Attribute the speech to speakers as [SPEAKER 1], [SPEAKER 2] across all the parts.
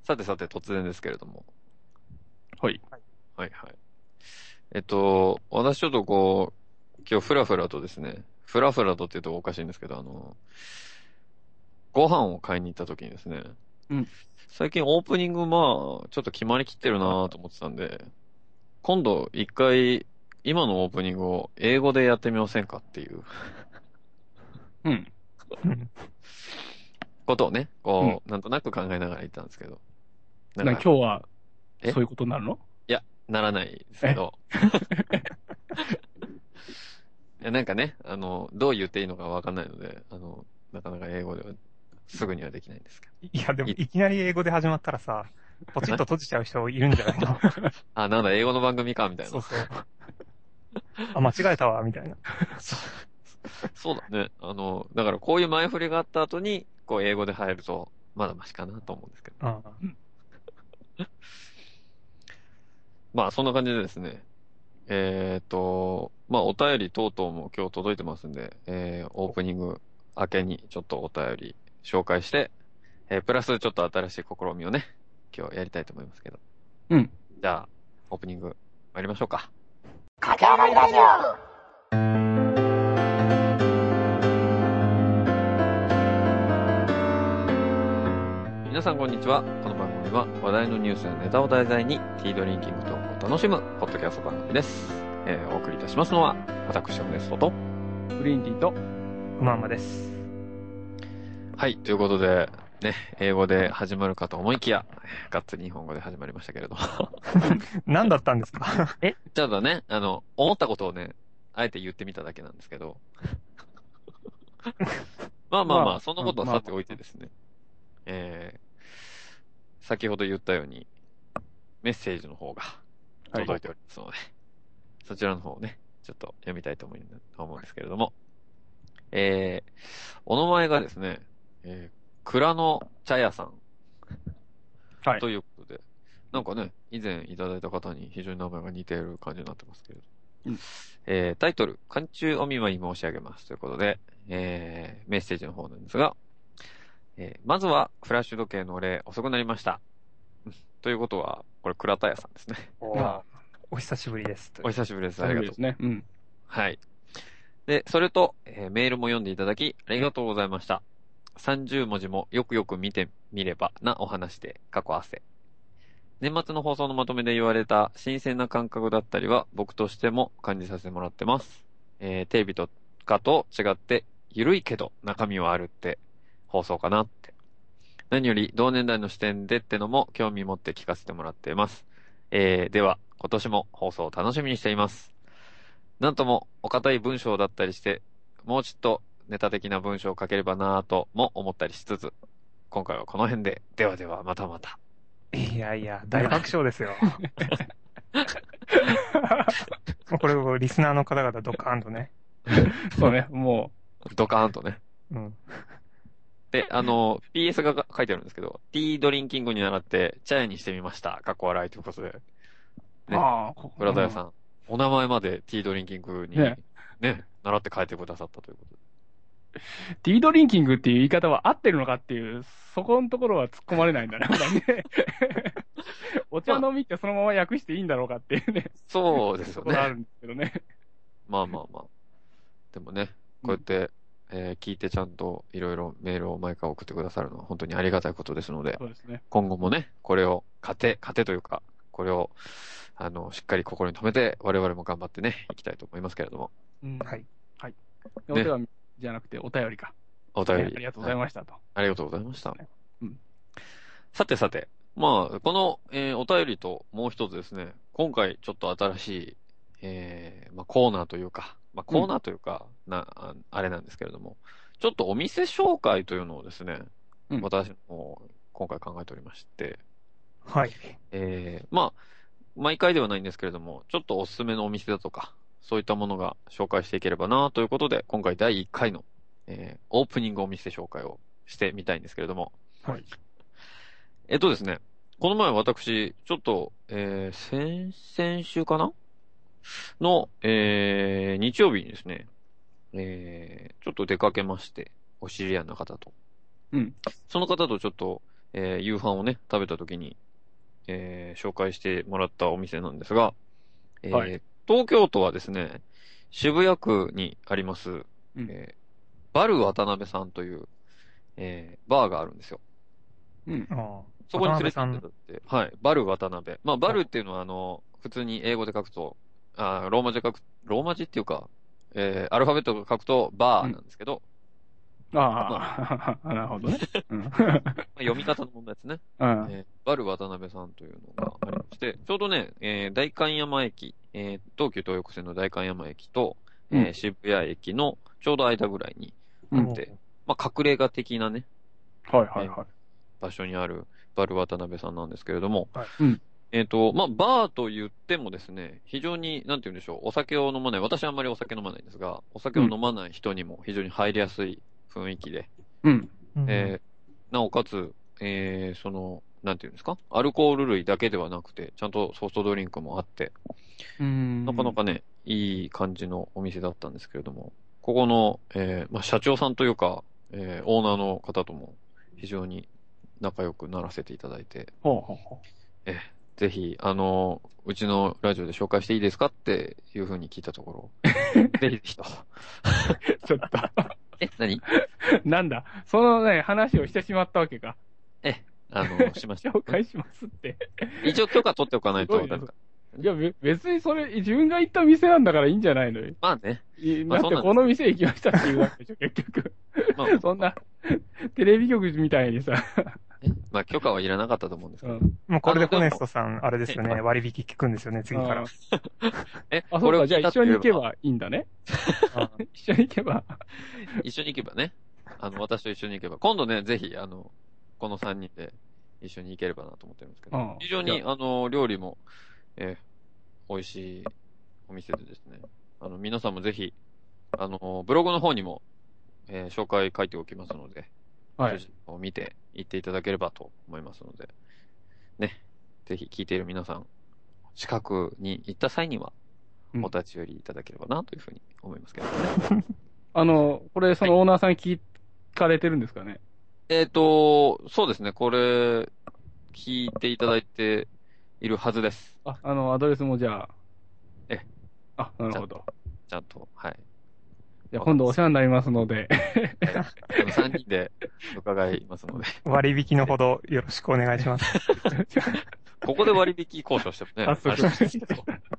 [SPEAKER 1] さてさて突然ですけれども。
[SPEAKER 2] はい。
[SPEAKER 1] はいはい。私ちょっと今日フラフラとですね、フラフラとって言うとおかしいんですけど、ご飯を買いに行った時にですね、
[SPEAKER 2] うん。
[SPEAKER 1] 最近オープニングちょっと決まりきってるなと思ってたんで、今度一回、今のオープニングを英語でやってみませんかっていう
[SPEAKER 2] うん。
[SPEAKER 1] ことをね、
[SPEAKER 2] うん。
[SPEAKER 1] なんとなく考えながら言ったんですけど。なんか、
[SPEAKER 2] 今日は、
[SPEAKER 1] え
[SPEAKER 2] そういうことになるの？
[SPEAKER 1] いや、ならないですけ
[SPEAKER 2] え。
[SPEAKER 1] ど、いやなんかね、どう言っていいのかわかんないので、なかなか英語ではすぐにはできないんですけ
[SPEAKER 3] いや、でも、
[SPEAKER 1] ど。
[SPEAKER 3] いきなり英語で始まったらさ、ポチッと閉じちゃう人いるんじゃないの？
[SPEAKER 1] あ、なんだ、英語の番組か、みたいな。
[SPEAKER 3] そうそう。あ、間違えたわ、みたいな。
[SPEAKER 1] そうそうだね。だからこういう前振りがあった後に、英語で入ると、まだマシかなと思うんですけど。
[SPEAKER 3] ああ、
[SPEAKER 1] まあ、そんな感じでですね。まあ、お便り等々も今日届いてますんで、オープニング明けにちょっとお便り紹介して、プラスちょっと新しい試みをね、今日やりたいと思いますけど。
[SPEAKER 2] うん。
[SPEAKER 1] じゃあ、オープニング参りましょうか。
[SPEAKER 4] 駆け上がりラジオ。
[SPEAKER 1] 皆さんこんにちは。この番組は話題のニュースやネタを題材にティードリンキングトークを楽しむポッドキャスト番組です。お送りいたしますのは私、オネストと。
[SPEAKER 2] グリーンティーと、
[SPEAKER 3] うまんまです。
[SPEAKER 1] はい、ということで、ね、英語で始まるかと思いきや、がっつり日本語で始まりましたけれども。
[SPEAKER 3] 何だったんですか？
[SPEAKER 1] ちょっとね、思ったことをね、あえて言ってみただけなんですけど。まあまあまあ、そんなことはさておいてですね。先ほど言ったように、メッセージの方が届いておりますので、そちらの方をね、ちょっと読みたいと思うんですけれども、お名前がですね、蔵の茶屋さん
[SPEAKER 2] はい。
[SPEAKER 1] ということで、なんかね、以前いただいた方に非常に名前が似ている感じになってますけれど、タイトル、寒中お見舞い申し上げますということで、メッセージの方なんですが、まずはフラッシュ時計のお礼遅くなりました。ということは、これ倉田屋さんですね。
[SPEAKER 3] お久しぶりです。
[SPEAKER 1] お久しぶりです。ありがとう。
[SPEAKER 2] ですね。うん。
[SPEAKER 1] はい。で、それと、メールも読んでいただき、ありがとうございました。30文字もよくよく見てみればなお話で、過去汗。年末の放送のまとめで言われた新鮮な感覚だったりは、僕としても感じさせてもらってます。テレビとかと違って、ゆるいけど中身はあるって放送かなって。何より同年代の視点でってのも興味持って聞かせてもらっています。では、今年も放送を楽しみにしています。なんともお堅い文章だったりして、もうちょっとネタ的な文章を書ければなぁとも思ったりしつつ、今回はこの辺で、ではではまたまた。
[SPEAKER 3] いやいや、大爆笑ですよ。もうこれをリスナーの方々ドカーンとね。
[SPEAKER 2] そうね、も
[SPEAKER 1] ドカーンとね。
[SPEAKER 3] うん。
[SPEAKER 1] で、PS が書いてあるんですけど、ティードリンキングに習ってチャイにしてみました。かっこ笑いということで。
[SPEAKER 2] う、
[SPEAKER 1] ね、
[SPEAKER 2] ああ、
[SPEAKER 1] 倉田屋さん、お名前までティードリンキングに
[SPEAKER 2] ね
[SPEAKER 1] ね、習って書いてくださったということで。
[SPEAKER 2] ティードリンキングっていう言い方は合ってるのかっていう、そこのところは突っ込まれないんだね、まだね。お茶飲みってそのまま訳していいんだろうかっていうね。
[SPEAKER 1] そうですよね。
[SPEAKER 2] ところあるんですけどね。
[SPEAKER 1] まあまあまあ。でもね、こうやって、聞いてちゃんといろいろメールを毎回送ってくださるのは本当にありがたいことですので、
[SPEAKER 2] そうですね。
[SPEAKER 1] 今後もね、これを糧というか、これを、しっかり心に留めて、我々も頑張ってね、いきたいと思いますけれども。
[SPEAKER 2] うん。
[SPEAKER 3] はい。
[SPEAKER 2] はい。お手紙じゃなくてお便りか。
[SPEAKER 1] お便り。
[SPEAKER 2] ありがとうございましたと。
[SPEAKER 1] ありがとうございました。
[SPEAKER 2] うん。
[SPEAKER 1] さてさて、まあ、この、お便りともう一つですね、今回ちょっと新しい、まあ、コーナーというか、コーナーというか、あれなんですけれども、ちょっとお店紹介というのをですね、私も今回考えておりまして、
[SPEAKER 3] はい。
[SPEAKER 1] まあ、毎回ではないんですけれども、ちょっとおすすめのお店だとか、そういったものが紹介していければなということで、今回第1回の、オープニングお店紹介をしてみたいんですけれども、
[SPEAKER 3] はい。
[SPEAKER 1] ですね、この前私、ちょっと、先週かなの、日曜日にですね、ちょっと出かけまして、お知り合いの方と。
[SPEAKER 2] うん。
[SPEAKER 1] その方とちょっと、 夕飯をね、食べた時に、紹介してもらったお店なんですが、
[SPEAKER 2] はい。
[SPEAKER 1] 東京都はですね、渋谷区にあります、
[SPEAKER 2] うん
[SPEAKER 1] バル渡辺さんという、バーがあるんですよ。
[SPEAKER 2] うん。
[SPEAKER 3] ああ
[SPEAKER 1] そこに連れて
[SPEAKER 3] 渡辺さん。
[SPEAKER 1] 行ってたって、はい、バル渡辺。まあ、バルっていうのは普通に英語で書くと、ローマ字で書く、ローマ字っていうか、アルファベットで書くとバーなんですけど、
[SPEAKER 2] ああ、なるほどね。うん。
[SPEAKER 1] まあ読み方の問題ですね。
[SPEAKER 2] うん。
[SPEAKER 1] バル渡辺さんというのがありまして、ちょうどね、代官山駅、東急東横線の代官山駅と、
[SPEAKER 2] うん
[SPEAKER 1] 渋谷駅のちょうど間ぐらいに
[SPEAKER 2] うん
[SPEAKER 1] あって、まあ、隠れ家的なね、
[SPEAKER 2] はいはいはい。
[SPEAKER 1] 場所にあるバル渡辺さんなんですけれども、
[SPEAKER 2] うん。
[SPEAKER 1] まあ、バーと言ってもですね、非常に、なんて言うんでしょう、お酒を飲まない、私はあんまりお酒飲まないんですが、お酒を飲まない人にも非常に入りやすい雰囲気で、
[SPEAKER 2] うん。
[SPEAKER 3] うん
[SPEAKER 1] なおかつ、なんていうんですか、アルコール類だけではなくて、ちゃんとソフトドリンクもあって、なかなかね、いい感じのお店だったんですけれども、ここの、まあ、社長さんというか、オーナーの方とも非常に仲良くならせていただいて、
[SPEAKER 2] ほうほうほ
[SPEAKER 1] ぜひ、うちのラジオで紹介していいですかっていうふうに聞いたところ、ぜひぜひと。
[SPEAKER 2] う。ちょっと。
[SPEAKER 1] 何
[SPEAKER 2] なんだ。そのね、話をしてしまったわけか。
[SPEAKER 1] しました。
[SPEAKER 2] 紹介しますって。
[SPEAKER 1] 一応許可取っておかないと、
[SPEAKER 2] すごいね
[SPEAKER 1] なんか。
[SPEAKER 2] いや、別にそれ、自分が行った店なんだからいいんじゃないのよ。
[SPEAKER 1] まあね。まあ
[SPEAKER 2] だってこの店行きましたっていうわけでしょ、結局。
[SPEAKER 1] まあ、
[SPEAKER 2] そんな、テレビ局みたいにさ。
[SPEAKER 1] まあ許可はいらなかったと思うんですけど。
[SPEAKER 2] うん。
[SPEAKER 3] もうこれでホネストさん、あれですよね、
[SPEAKER 1] はい
[SPEAKER 3] 割引聞くんですよね、次から。
[SPEAKER 2] あ、そうか、じゃあ一緒に行け
[SPEAKER 1] ば。
[SPEAKER 2] ばいいんだね。
[SPEAKER 3] あ
[SPEAKER 2] 一緒に行けば。
[SPEAKER 1] 一緒に行けばね。私と一緒に行けば。今度ね、ぜひ、この3人で一緒に行ければなと思ってるんですけど。
[SPEAKER 2] うん
[SPEAKER 1] 非常に、
[SPEAKER 2] い
[SPEAKER 1] 料理も、美味しいお店でですね。皆さんもぜひ、ブログの方にも、紹介書いておきますので、
[SPEAKER 2] はい。
[SPEAKER 1] そちらを見て行っていただければと思いますので、ね。ぜひ聞いている皆さん、近くに行った際には、
[SPEAKER 2] うん
[SPEAKER 1] お立ち寄りいただければなというふうに思いますけどね。
[SPEAKER 2] これ、そのオーナーさん聞かれてるんですかね。
[SPEAKER 1] そうですね。これ、聞いていただいているはずです。
[SPEAKER 2] あ、アドレスもじゃあ。
[SPEAKER 1] え
[SPEAKER 2] あ、なるほど。
[SPEAKER 1] ちゃんと、はい。
[SPEAKER 2] じゃあ今度お世話になりますので。
[SPEAKER 1] 3人で伺いますので。
[SPEAKER 3] 割引のほどよろしくお願いします。
[SPEAKER 1] ここで割引交渉してもね。
[SPEAKER 2] 早速
[SPEAKER 1] あれですけど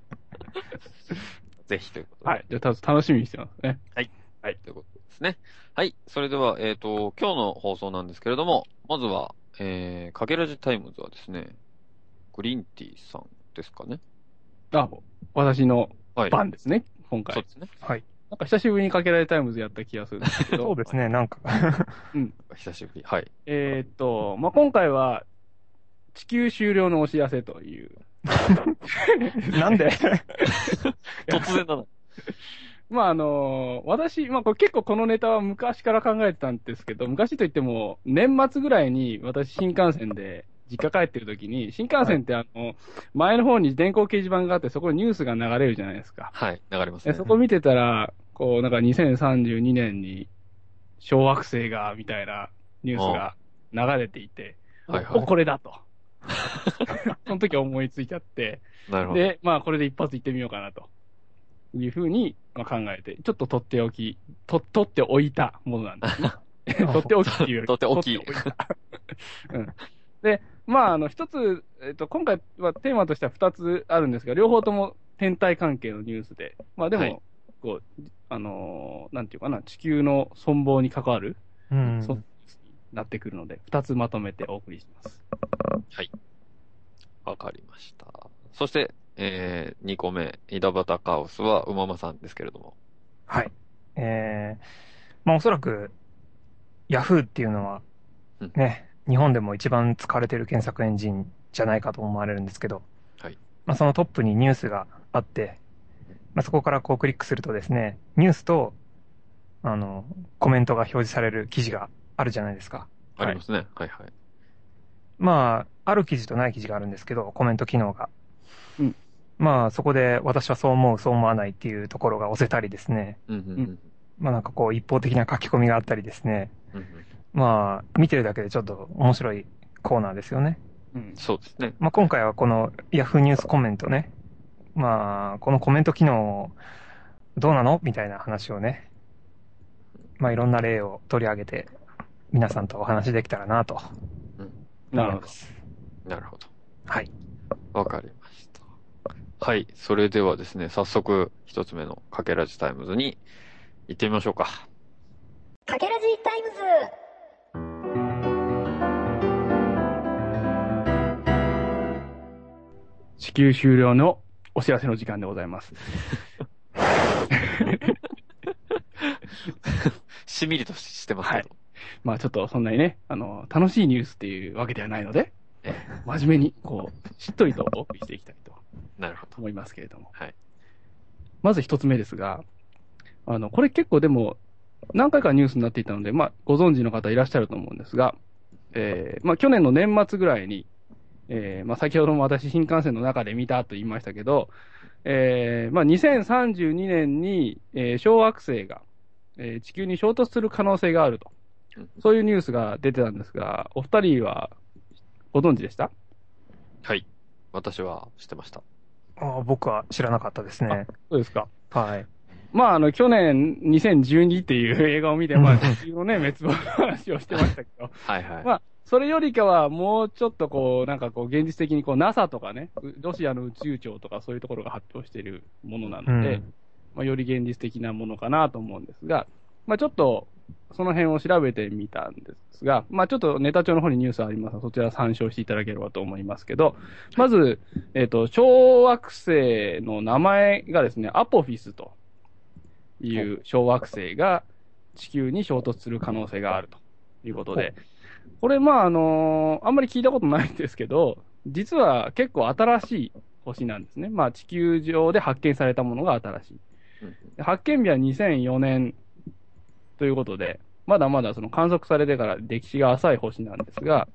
[SPEAKER 1] ぜひということで。
[SPEAKER 2] はい。じゃあ楽しみにしてますね。
[SPEAKER 1] はい。ということですね。はい。それでは、今日の放送なんですけれども、まずは、かけらじタイムズはですね、グリーンティーさんですかね。
[SPEAKER 2] あ、私の
[SPEAKER 1] はい。
[SPEAKER 2] 番ですね、今回。
[SPEAKER 1] そうですね。
[SPEAKER 3] はい。
[SPEAKER 2] なんか久しぶりにかけられタイムズやった気がするんですけど。
[SPEAKER 3] そうですね、なんか。
[SPEAKER 1] 久しぶり。はい。
[SPEAKER 2] まあ、今回は、地球終了のお知らせという。
[SPEAKER 3] なんで
[SPEAKER 1] 突然だな。
[SPEAKER 2] まあ私、まあこれ結構このネタは昔から考えてたんですけど、昔といっても、年末ぐらいに私新幹線で実家帰ってる時に、新幹線って前の方に電光掲示板があって、そこにニュースが流れるじゃないですか。
[SPEAKER 1] はい。流れますね。
[SPEAKER 2] そこ見てたら、こうなんか2032年に小惑星が、みたいなニュースが流れていて、
[SPEAKER 1] はいはい。
[SPEAKER 2] これだと。その時思いついちゃって、
[SPEAKER 1] なるほど。
[SPEAKER 2] で、まあこれで一発行ってみようかなと。いうふうにまあ考えて、ちょっと取っておいたものなんですね。取っておきっていうより。
[SPEAKER 1] 取っておき
[SPEAKER 2] 取っておいた。うん。で、まあ一つ、今回はテーマとしては二つあるんですが、両方とも天体関係のニュースで、まあでも、
[SPEAKER 1] はい
[SPEAKER 2] こう、なんていうかな、地球の存亡に関わる、
[SPEAKER 3] うん。
[SPEAKER 2] そうなってくるので、二つまとめてお送りします。
[SPEAKER 1] はい。わかりました。そして、2個目、井戸端カオスはうままさんですけれども。
[SPEAKER 3] はい。まあおそらく、ヤフーっていうのは
[SPEAKER 1] うん、
[SPEAKER 3] ね、日本でも一番使われている検索エンジンじゃないかと思われるんですけど、
[SPEAKER 1] はい。
[SPEAKER 3] まあそのトップにニュースがあって、まあそこからこうクリックするとですね、ニュースと、コメントが表示される記事があるじゃないですか。
[SPEAKER 1] ありますね。はいはい。
[SPEAKER 3] まあ、ある記事とない記事があるんですけど、コメント機能が。
[SPEAKER 2] うん。
[SPEAKER 3] まあ、そこで私はそう思う、そう思わないっていうところが押せたりですね。
[SPEAKER 1] うんうんうん。
[SPEAKER 3] まあなんかこう一方的な書き込みがあったりですね。
[SPEAKER 1] うんうん
[SPEAKER 3] まあ、見てるだけでちょっと面白いコーナーですよね。
[SPEAKER 2] うん。
[SPEAKER 1] そうですね。
[SPEAKER 3] まあ、今回はこの Yahoo ニュースコメントね。まあ、このコメント機能、どうなのみたいな話をね。まあ、いろんな例を取り上げて、皆さんとお話できたらなと
[SPEAKER 2] なるほど。
[SPEAKER 3] 思います。
[SPEAKER 1] なるほど。
[SPEAKER 3] はい。
[SPEAKER 1] わかりました。はい。それではですね、早速、一つ目のかけらじタイムズに行ってみましょうか。
[SPEAKER 4] かけらじタイムズ。
[SPEAKER 2] 地球終了のお知らせの時間でございます。
[SPEAKER 1] しみりとしてますけど。
[SPEAKER 2] まあちょっとそんなにね、楽しいニュースっていうわけではないので、真面目に、こう、しっとりとお送りしていきたいと
[SPEAKER 1] なるほど。
[SPEAKER 2] 思いますけれども。
[SPEAKER 1] はい。
[SPEAKER 2] まず一つ目ですが、これ結構でも、何回かニュースになっていたので、まあ、ご存知の方いらっしゃると思うんですが、まあ、去年の年末ぐらいに、まあ、先ほども私新幹線の中で見たと言いましたけど、まあ、2032年に、小惑星が、地球に衝突する可能性があると。そういうニュースが出てたんですが、お二人はご存知でした？
[SPEAKER 1] はい。私は知ってました。
[SPEAKER 3] 僕は知らなかったですね。
[SPEAKER 2] そうですか。
[SPEAKER 3] はい。
[SPEAKER 2] まあ、去年2012っていう映画を見て、まあ、地球のね、滅亡の話をしてましたけど、
[SPEAKER 1] はいはい。
[SPEAKER 2] まあ、それよりかはもうちょっとこう、なんかこう、現実的にこう、NASA とかね、ロシアの宇宙庁とかそういうところが発表しているものなので、まあ、より現実的なものかなと思うんですが、まあ、ちょっと、その辺を調べてみたんですが、まあ、ちょっとネタ帳の方にニュースありますので、そちら参照していただければと思いますけど、まず、小惑星の名前がですね、アポフィスという小惑星が地球に衝突する可能性があるということで、これ、まあ、あんまり聞いたことないんですけど、実は結構新しい星なんですね。まあ、地球上で発見されたものが新しい。発見日は2004年ということで、まだまだその観測されてから歴史が浅い星なんですが、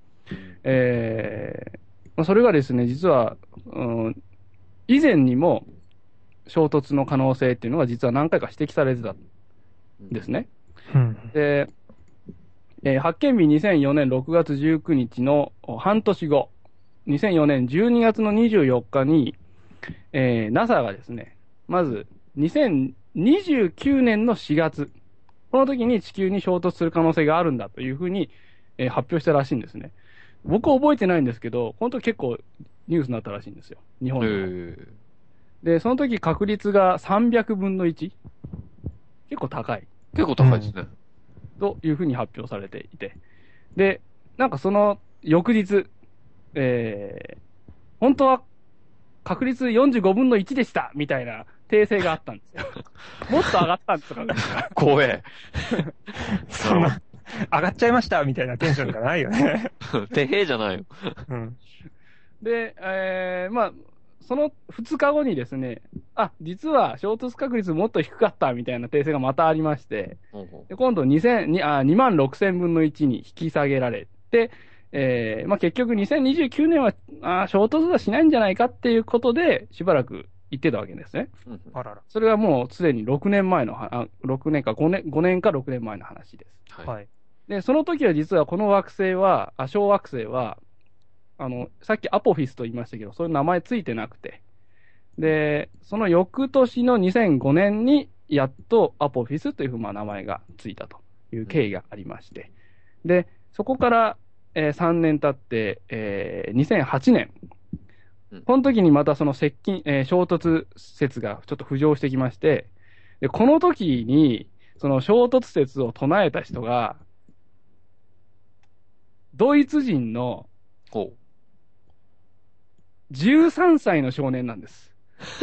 [SPEAKER 2] それがですね、実は、以前にも衝突の可能性っていうのが実は何回か指摘されてたんですね。で、発見日2004年6月19日の半年後、2004年12月の24日に、NASA がですね、まず2029年の4月、この時に地球に衝突する可能性があるんだというふうに、発表したらしいんですね。僕は覚えてないんですけど、本当結構ニュースになったらしいんですよ。日本で。で、その時確率が300分の 1? 結構高い。
[SPEAKER 1] 結構高いですね。
[SPEAKER 2] というふうに発表されていて。で、なんかその翌日、本当は確率45分の1でしたみたいな訂正があったんですよ。もっと上がったんですかね。
[SPEAKER 1] 怖え。
[SPEAKER 3] そんな、上がっちゃいましたみたいなテンションじゃないよね。
[SPEAKER 1] てへーじゃないよ。
[SPEAKER 2] で、まあ、その2日後にですね、実は衝突確率もっと低かったみたいな訂正がまたありまして、で今度2万6000分の1に引き下げられて、まあ、結局2029年は衝突はしないんじゃないかっていうことで、しばらく言ってたわけですね。それがもうすでに6年前の、6年か5年か6年前の話です。
[SPEAKER 3] はい。
[SPEAKER 2] で、その時は実はこの惑星は、小惑星は、さっきアポフィスと言いましたけど、そういう名前ついてなくて、で、その翌年の2005年に、やっとアポフィスという名前がついたという経緯がありまして、で、そこから、3年経って、2008年、この時にまたその衝突説がちょっと浮上してきまして、で、この時に、その衝突説を唱えた人が、ドイツ人の13歳の少年なんです。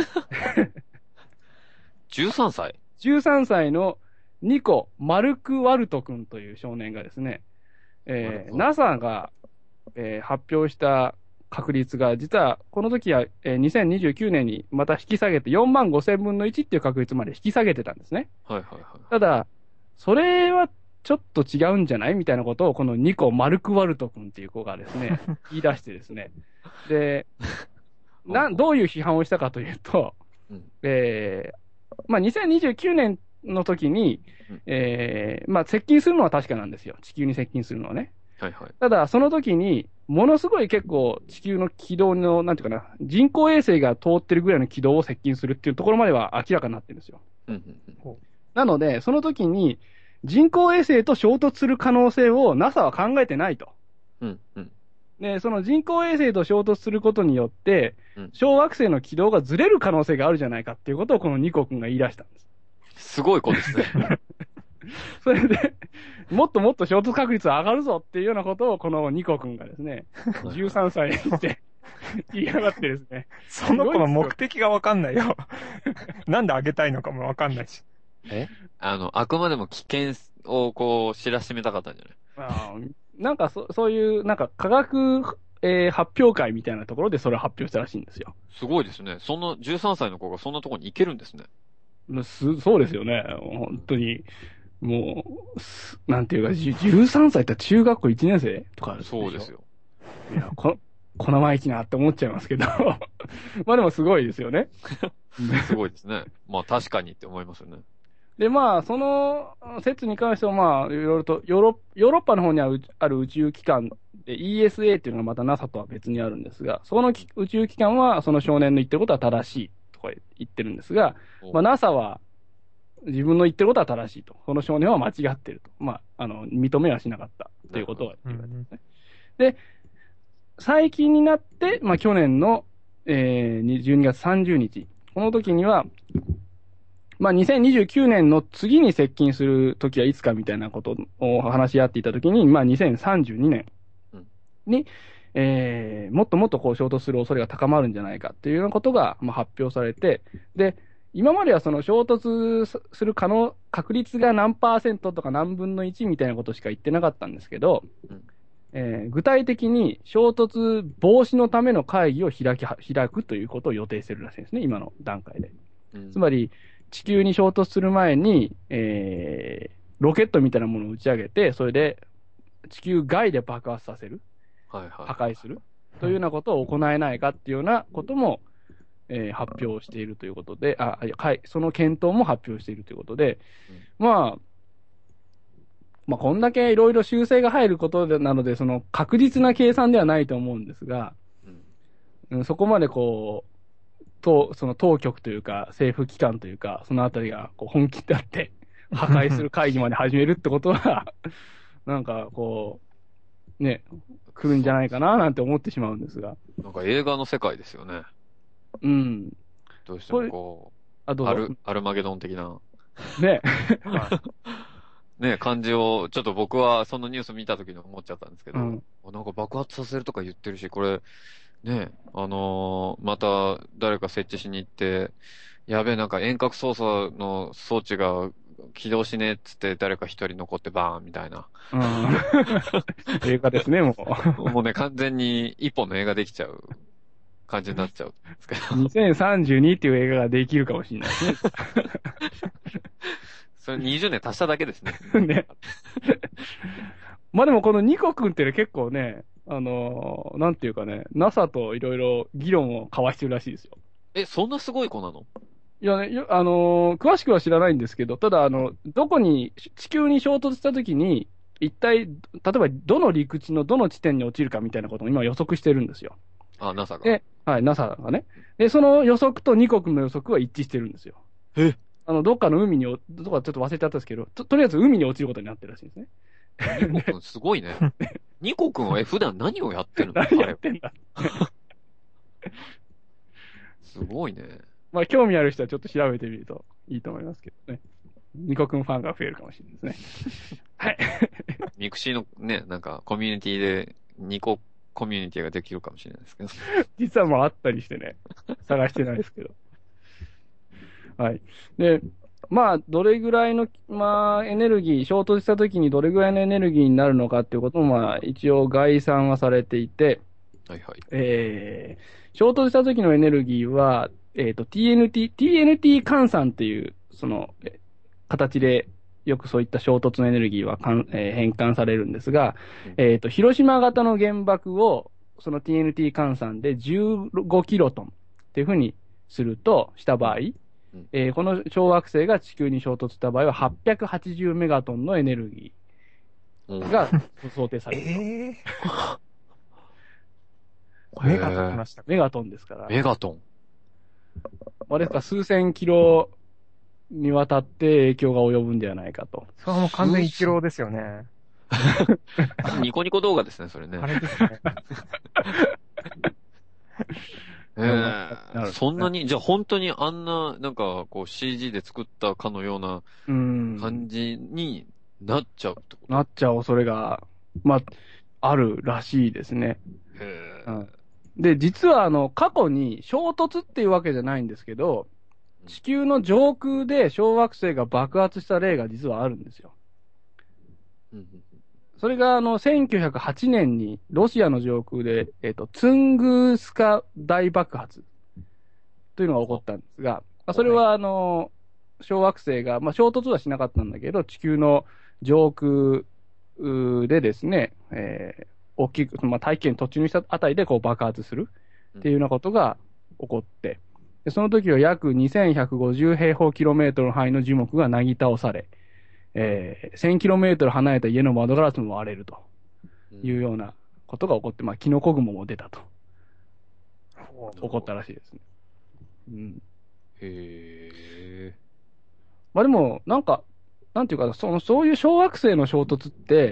[SPEAKER 1] 13歳
[SPEAKER 2] ?13 歳のニコ・マルクワルト君という少年がですね、NASA が、発表した確率が、実はこの時は、2029年にまた引き下げて4万5千分の1っていう確率まで引き下げてたんですね。ただ、それはちょっと違うんじゃないみたいなことをこのニコ・マルクワルト君っていう子がですね、言い出してですね。で、どういう批判をしたかというと、まあ、2029年の時に、まあ、接近するのは確かなんですよ。地球に接近するのはね。
[SPEAKER 1] はいはい。
[SPEAKER 2] ただ、その時に、ものすごい結構地球の軌道の、なんていうかな、人工衛星が通ってるぐらいの軌道を接近するっていうところまでは明らかになってるんですよ。
[SPEAKER 1] うんうん
[SPEAKER 2] なので、その時に人工衛星と衝突する可能性を NASA は考えてないと。
[SPEAKER 1] うんうん
[SPEAKER 2] で、その人工衛星と衝突することによって、
[SPEAKER 1] うん
[SPEAKER 2] 小惑星の軌道がずれる可能性があるじゃないかっていうことをこのニコ君が言い出したんです。
[SPEAKER 1] すごい子ですね。
[SPEAKER 2] それで、もっともっと衝突確率上がるぞっていうようなことをこのニコ君がですね、13歳にして言いやがってですね。
[SPEAKER 3] その子の目的がわかんないよ。なんであげたいのかもわかんないし。
[SPEAKER 1] あくまでも危険をこう知らしめたかったんじゃない？
[SPEAKER 2] なんかそういう、なんか科学、発表会みたいなところでそれを発表したらしいんですよ。
[SPEAKER 1] すごいですね。そんな13歳の子がそんなところに行けるんですね。
[SPEAKER 2] そうですよね。本当に。もう、なんていうか、13歳って中学校1年生とかでしょ。
[SPEAKER 1] そうですよ。
[SPEAKER 2] いや、生意気なって思っちゃいますけど。まあでもすごいですよね。
[SPEAKER 1] すごいですね。まあ確かにって思いますよね。
[SPEAKER 2] で、まあ、その説に関しては、まあ、いろいろとヨーロッパの方にある宇宙機関で ESA っていうのがまた NASA とは別にあるんですが、その宇宙機関はその少年の言ってることは正しいとか言ってるんですが、まあ、NASA は自分の言ってることは正しいと。この少年は間違ってると。まあ、認めはしなかったということは言われてますね。で、最近になって、まあ、去年の、12月30日。この時には、まあ、2029年の次に接近する時はいつかみたいなことを話し合っていた時に、まあ、2032年に、もっともっとこう衝突する恐れが高まるんじゃないかっていうようなことが、まあ、発表されて、で、今まではその衝突する確率が何%とか何分の1みたいなことしか言ってなかったんですけど、具体的に衝突防止のための会議を開くということを予定してるらしいんですね、今の段階で。つまり、地球に衝突する前に、ロケットみたいなものを打ち上げて、それで地球外で爆発させる、破壊するというようなことを行えないかっていうようなことも、発表しているということで、その検討も発表しているということで、まあ、こんだけいろいろ修正が入ることなので、その確実な計算ではないと思うんですが、そこまでこう、その当局というか、政府機関というか、そのあたりがこう本気になって破壊する会議まで始めるってことは、なんかこう、ね、来るんじゃないかななんて思ってしまうんですが。
[SPEAKER 1] なんか映画の世界ですよね。
[SPEAKER 2] うん。
[SPEAKER 1] どうしてもこう、アルマゲドン的な。
[SPEAKER 2] ね。
[SPEAKER 1] ね、感じを、ちょっと僕はそのニュース見た時に思っちゃったんですけど、なんか爆発させるとか言ってるし、これ、ね、また誰か設置しに行って、やべえ、なんか遠隔操作の装置が起動しねえっつって誰か一人残ってバーンみたいな。
[SPEAKER 2] 映画ですね、も
[SPEAKER 1] う。もうね、完全に一本の映画できちゃう感じになっちゃうんですけど。
[SPEAKER 2] 2032っていう映画ができるかもしれないですね。
[SPEAKER 1] それ20年足しただけですね。
[SPEAKER 2] ね。まあでもこのニコ君ってね、結構ね、なんていうかね、NASA といろいろ議論を交わしてるらしいですよ。
[SPEAKER 1] そんなすごい子なの？
[SPEAKER 2] いやね、詳しくは知らないんですけど、ただ、地球に衝突したときに、一体、例えばどの陸地のどの地点に落ちるかみたいなことを今予測してるんですよ。
[SPEAKER 1] NASA が。
[SPEAKER 2] はい、NASA がね。で、その予測とニコ君の予測は一致してるんですよ。どっかの海に、どこかちょっと忘れちゃったんですけど、とりあえず海に落ちることになってるらしいんですね。
[SPEAKER 1] ニコ君すごいね。ニコ君は普段何をやってるの？
[SPEAKER 2] 何やってんだ
[SPEAKER 1] すごいね。
[SPEAKER 2] まあ、興味ある人はちょっと調べてみるといいと思いますけどね。ニコ君ファンが増えるかもしれないですね。はい。
[SPEAKER 1] ミクシーのね、なんかコミュニティでニココミュニティができるかもしれないですけど。
[SPEAKER 2] 実はもうあったりしてね、探してないですけど。はい。で、まあ、どれぐらいの、まあ、エネルギー、衝突した時にどれぐらいのエネルギーになるのかっていうことも、まあ、一応概算はされていて、
[SPEAKER 1] はいはい。
[SPEAKER 2] 衝突した時のエネルギーは、TNT 換算っていう、その、形で、よくそういった衝突のエネルギーは変換されるんですが、広島型の原爆を、その TNT 換算で15キロトンっていうふうにした場合、この小惑星が地球に衝突した場合は880メガトンのエネルギが想定される。
[SPEAKER 3] メガトンましたか。
[SPEAKER 2] メガトンですから。
[SPEAKER 1] メガトン。
[SPEAKER 2] ですから数千キロにわたって影響が及ぶんではないかと。
[SPEAKER 3] それはもう完全一郎ですよね。
[SPEAKER 1] ニコニコ動画ですね、それね。
[SPEAKER 3] あれですね。
[SPEAKER 1] そんなに、じゃあ本当にあんな、なんかこう CG で作ったかのような感じになっちゃうってこと
[SPEAKER 2] なっちゃう恐れが、あるらしいですね。で、実は過去に衝突っていうわけじゃないんですけど、地球の上空で小惑星が爆発した例が実はあるんですよ。それが1908年にロシアの上空で、ツングースカ大爆発というのが起こったんですが、それは小惑星が、衝突はしなかったんだけど、地球の上空でですね、大きく、大気圏突入したあたりでこう爆発するっていうようなことが起こって、でその時は約2150平方キロメートルの範囲の樹木がなぎ倒され、1000キロメートル離れた家の窓ガラスも割れるというようなことが起こって、キノコ雲も出たと。起こったらしいですね。でも、なんていうか、そういう小惑星の衝突って、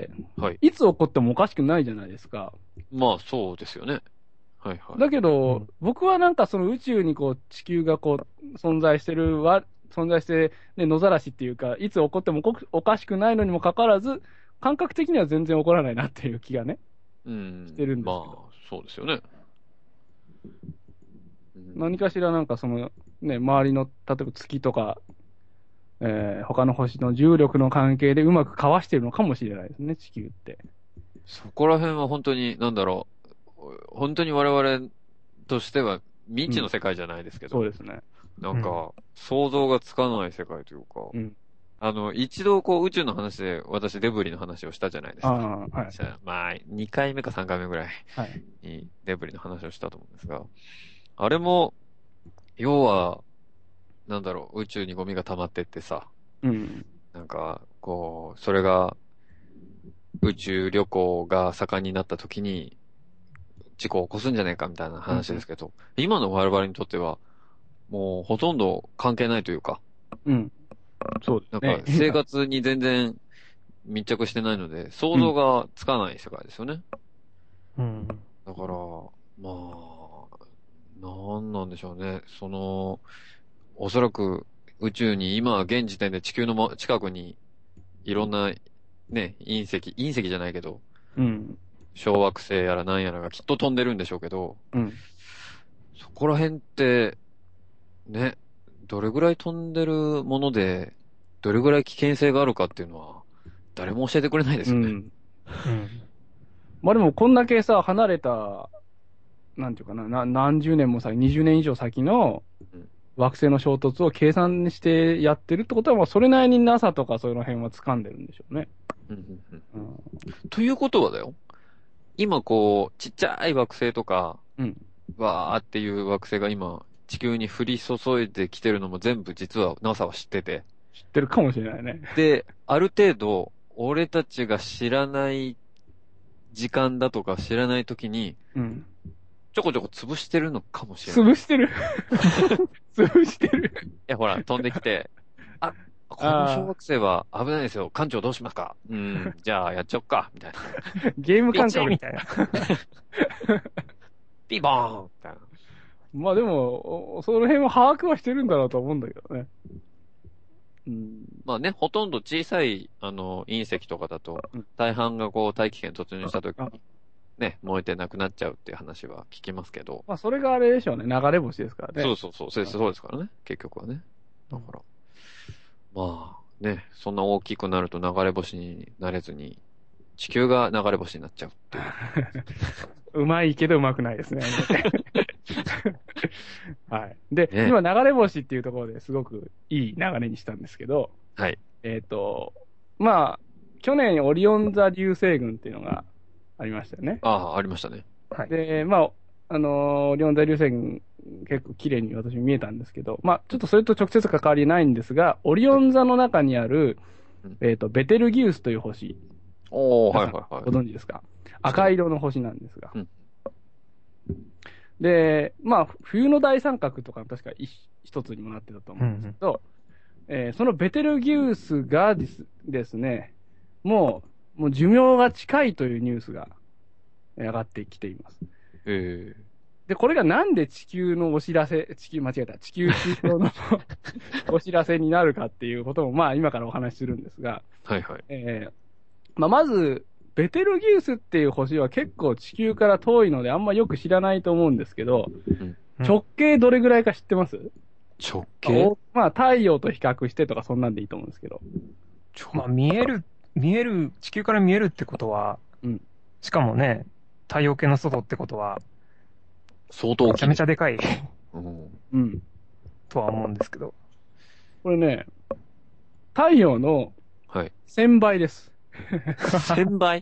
[SPEAKER 2] いつ起こってもおかしくないじゃないですか。
[SPEAKER 1] まあ、そうですよね。
[SPEAKER 2] だけど、僕はその宇宙に地球が存在して、ね、野ざらしっていうか、いつ起こってもおかしくないのにもかかわらず、感覚的には全然起こらないなっていう気がね、してるんですけど。
[SPEAKER 1] そうですよね。
[SPEAKER 2] 何かしらね、周りの、例えば月とか、他の星の重力の関係でうまくかわしてるのかもしれないですね、地球って。
[SPEAKER 1] そこら辺は本当に、本当に我々としては未知の世界じゃないですけど、
[SPEAKER 2] そうですね。
[SPEAKER 1] 想像がつかない世界というか、一度宇宙の話で私デブリの話をしたじゃないですか。2回目か3回目ぐらいにデブリの話をしたと思うんですが、あれも、要は、宇宙にゴミが溜まってってさ、それが、宇宙旅行が盛んになった時に、事故を起こすんじゃねえかみたいな話ですけど、今の我々にとっては、もうほとんど関係ないというか、
[SPEAKER 2] そうですね。
[SPEAKER 1] 生活に全然密着してないので、想像がつかない世界ですよね。だから、なんなんでしょうね。おそらく宇宙に今現時点で地球の近くにいろんなね、隕石じゃないけど、小惑星やらなんやらがきっと飛んでるんでしょうけど、そこら辺って、ね、どれぐらい飛んでるもので、どれぐらい危険性があるかっていうのは、誰も教えてくれないですよね。
[SPEAKER 2] でもこんだけさ、離れた、なんていうかな、何十年も先、20年以上先の惑星の衝突を計算してやってるってことは、それなりに NASA とかその辺は掴んでるんでしょうね。
[SPEAKER 1] ということはだよ。今ちっちゃい惑星とか、わーっていう惑星が今、地球に降り注いできてるのも全部実は NASA は知ってて。
[SPEAKER 2] 知ってるかもしれないね。
[SPEAKER 1] で、ある程度、俺たちが知らない時間だとか知らない時に、ちょこちょこ潰してるのかもしれない。
[SPEAKER 2] 潰してる潰してる
[SPEAKER 1] いや、ほら、飛んできて、この小惑星は危ないですよ。館長どうしますか？じゃあやっちゃおっか、みたいな。
[SPEAKER 2] ゲーム感覚みたいな。
[SPEAKER 1] ピボーンみたいな。
[SPEAKER 2] でも、その辺は把握はしてるんだろうと思うんだけどね。
[SPEAKER 1] ほとんど小さい、隕石とかだと、大半が大気圏突入した時に、ね、燃えてなくなっちゃうっていう話は聞きますけど。
[SPEAKER 2] それがあれでしょうね。流れ星ですからね。
[SPEAKER 1] そうですからね。結局はね。だから。そんな大きくなると流れ星になれずに、地球が流れ星になっちゃうっていう。
[SPEAKER 2] うまいけどうまくないですね。で、今流れ星っていうところですごくいい流れにしたんですけど、去年オリオン座流星群っていうのがありましたよね。
[SPEAKER 1] ありましたね。
[SPEAKER 2] で、オリオン座流星群結構綺麗に私見えたんですけど、ちょっとそれと直接関わりないんですが、オリオン座の中にある、ベテルギウスという星
[SPEAKER 1] おー、はいはいはい。
[SPEAKER 2] ご存知ですか？赤色の星なんですが。
[SPEAKER 1] うん
[SPEAKER 2] で、まあ、冬の大三角とか確か一つにもなってたと思うんですけど、そのベテルギウスがですね、もう寿命が近いというニュースが上がってきています。で、これがなんで地球のお知らせ、地球中央のお知らせになるかっていうことも、まあ今からお話しするんですが、
[SPEAKER 1] はいはい。
[SPEAKER 2] まず、ベテルギウスっていう星は結構地球から遠いのであんまよく知らないと思うんですけど、直径どれぐらいか知ってます？
[SPEAKER 1] 直径？
[SPEAKER 2] まあ太陽と比較してとかそんなんでいいと思うんですけど。
[SPEAKER 3] まあ見える、地球から見えるってことは、しかもね、太陽系の外ってことは、
[SPEAKER 1] 相当大きい。
[SPEAKER 3] めちゃめちゃでかいとは思うんですけど。
[SPEAKER 2] これね、太陽の1000倍です。
[SPEAKER 1] 1000倍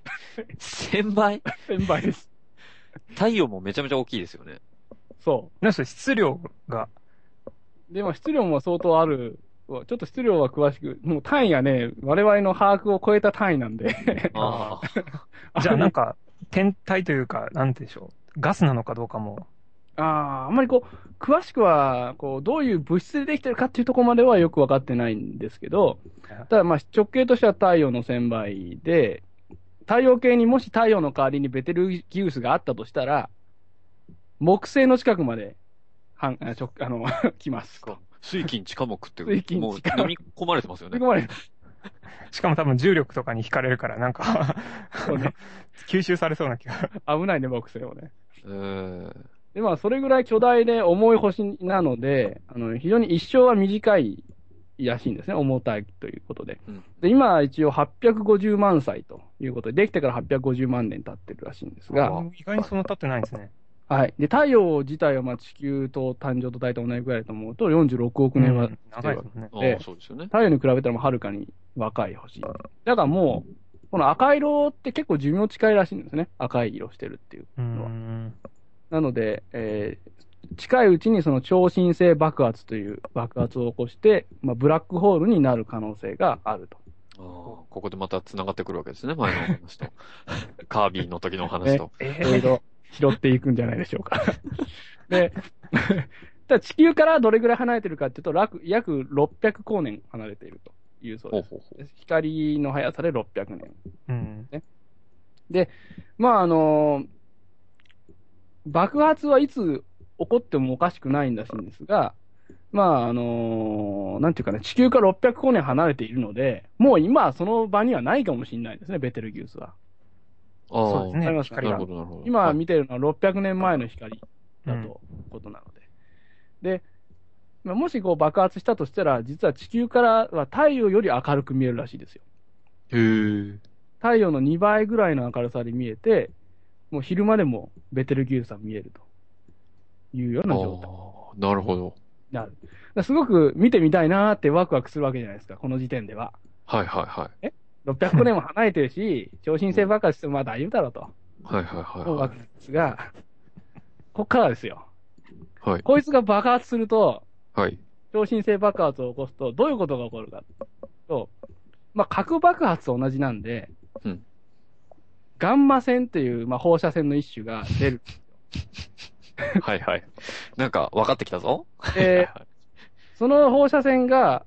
[SPEAKER 1] ?1000 倍
[SPEAKER 2] ?1000 倍です。
[SPEAKER 1] 太陽もめちゃめちゃ大きいですよね。
[SPEAKER 2] そう。
[SPEAKER 3] なんそれ質量が。で
[SPEAKER 2] も質量も相当ある。ちょっと質量は詳しく、もう単位がね、我々の把握を超えた単位なんで。
[SPEAKER 3] じゃあなんか、天体というか、なんてでしょう。ガスなのかどうかも。
[SPEAKER 2] あんまり詳しくは、どういう物質でできてるかっていうところまではよくわかってないんですけど、ただまあ直径としては太陽の1000倍で、太陽系にもし太陽の代わりにベテルギウスがあったとしたら、木星の近くまで、来ます。
[SPEAKER 1] 水金地下木ってもう
[SPEAKER 2] 水金地下木
[SPEAKER 1] 飲み込まれてますよね。
[SPEAKER 2] 飲み込まれる。
[SPEAKER 3] しかも多分重力とかに惹かれるから、なんか
[SPEAKER 2] そうね、
[SPEAKER 3] 吸収されそうな気が。
[SPEAKER 2] 危ないね、木星をね。
[SPEAKER 1] で、
[SPEAKER 2] まあ、それぐらい巨大で重い星なので、非常に一生は短いらしいんですね。重たいということで。で、今、一応850万歳ということで、できてから850万年経ってるらしいんですが。
[SPEAKER 3] 意外にそんな経ってないんですね。
[SPEAKER 2] はい。で、太陽自体はまあ地球と誕生と大体同じぐらいだと思うと、46億年は、
[SPEAKER 3] 長いですね。
[SPEAKER 1] そうですよね。
[SPEAKER 2] 太陽に比べたらもうはるかに若い星。だからもう、この赤色って結構寿命近いらしいんですね。赤い色してるっていうのは。なので、近いうちにその超新星爆発という爆発を起こして、まあ、ブラックホールになる可能性があると。
[SPEAKER 1] ここでまた繋がってくるわけですね、前のお話と。カービィの時のお話と。
[SPEAKER 2] いろいろ拾っていくんじゃないでしょうか。で、ただ地球からどれぐらい離れてるかっていうと、約600光年離れているというそうです。光の速さで600年。で、まあ爆発はいつ起こってもおかしくないんらしいんですが、まあなんていうかね、地球から600光年離れているので、もう今はその場にはないかもしれないですね、ベテルギウスは。
[SPEAKER 3] そうですね。
[SPEAKER 2] 光が。今見てるのは600年前の光だということなので。で、もし爆発したとしたら、実は地球からは太陽より明るく見えるらしいですよ。太陽の2倍ぐらいの明るさで見えて、もう昼間でもベテルギウスは見えるというような状態。
[SPEAKER 1] なるほど。
[SPEAKER 2] すごく見てみたいなーってワクワクするわけじゃないですか、この時点では。
[SPEAKER 1] はいはいはい。
[SPEAKER 2] 600年も離れてるし、超新星爆発してもまあ大丈夫だろうと。
[SPEAKER 1] はいはいはい。
[SPEAKER 2] 思うわけですが、こっからですよ。
[SPEAKER 1] はい。
[SPEAKER 2] こいつが爆発すると、
[SPEAKER 1] はい。
[SPEAKER 2] 超新星爆発を起こすと、どういうことが起こるかと、まあ核爆発と同じなんで、ガンマ線っていう、まあ、放射線の一種が出る。
[SPEAKER 1] はいはい。なんか分かってきたぞ。
[SPEAKER 2] その放射線が、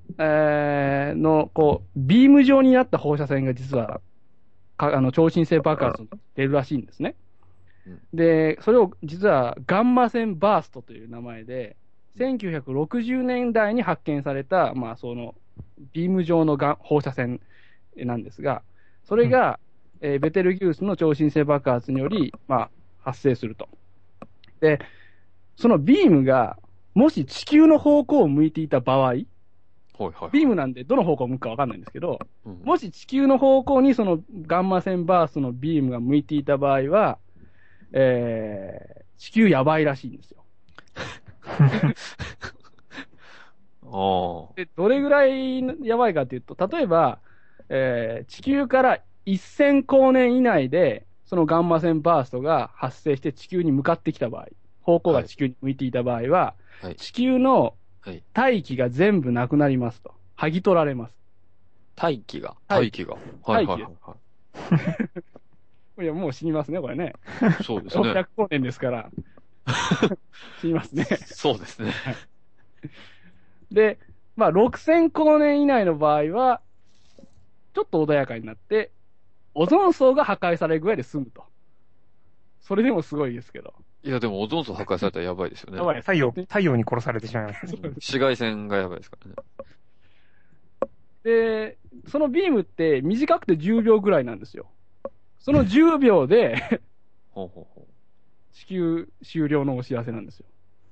[SPEAKER 2] ビーム状になった放射線が実は、超新星爆発に出るらしいんですね。で、それを実はガンマ線バーストという名前で、1960年代に発見された、まあ、その、ビーム状の放射線なんですが、それが、ベテルギウスの超新星爆発により、まあ、発生すると。で、そのビームが、もし地球の方向を向いていた場合、ビームなんでどの方向を向くかわかんないんですけど、もし地球の方向にそのガンマ線バーストのビームが向いていた場合は、地球やばいらしいんですよ。で、どれぐらいやばいかというと、例えば、地球から1000光年以内で、そのガンマ線バーストが発生して地球に向かってきた場合、方向が地球に向いていた場合は、地球の大気が全部なくなりますと。剥ぎ取られます。
[SPEAKER 1] 大気が。
[SPEAKER 2] はいはいはい。 いや、もう死にますね、これね。
[SPEAKER 1] そうですね。
[SPEAKER 2] 600光年ですから。死にますね。
[SPEAKER 1] そうですね。
[SPEAKER 2] で、まあ、6000光年以内の場合は、ちょっと穏やかになって、オゾン層が破壊されるぐらいで済むと。それでもすごいですけど。
[SPEAKER 1] いや、でもオゾン層破壊されたらやばいですよね。
[SPEAKER 2] やばい。
[SPEAKER 3] 太陽に殺されてしまいます。
[SPEAKER 1] 紫外線がやばいですからね。
[SPEAKER 2] で、そのビームって短くて10秒ぐらいなんですよ。その10秒で
[SPEAKER 1] ほうほうほ
[SPEAKER 2] 地球終了のお知らせなんですよ。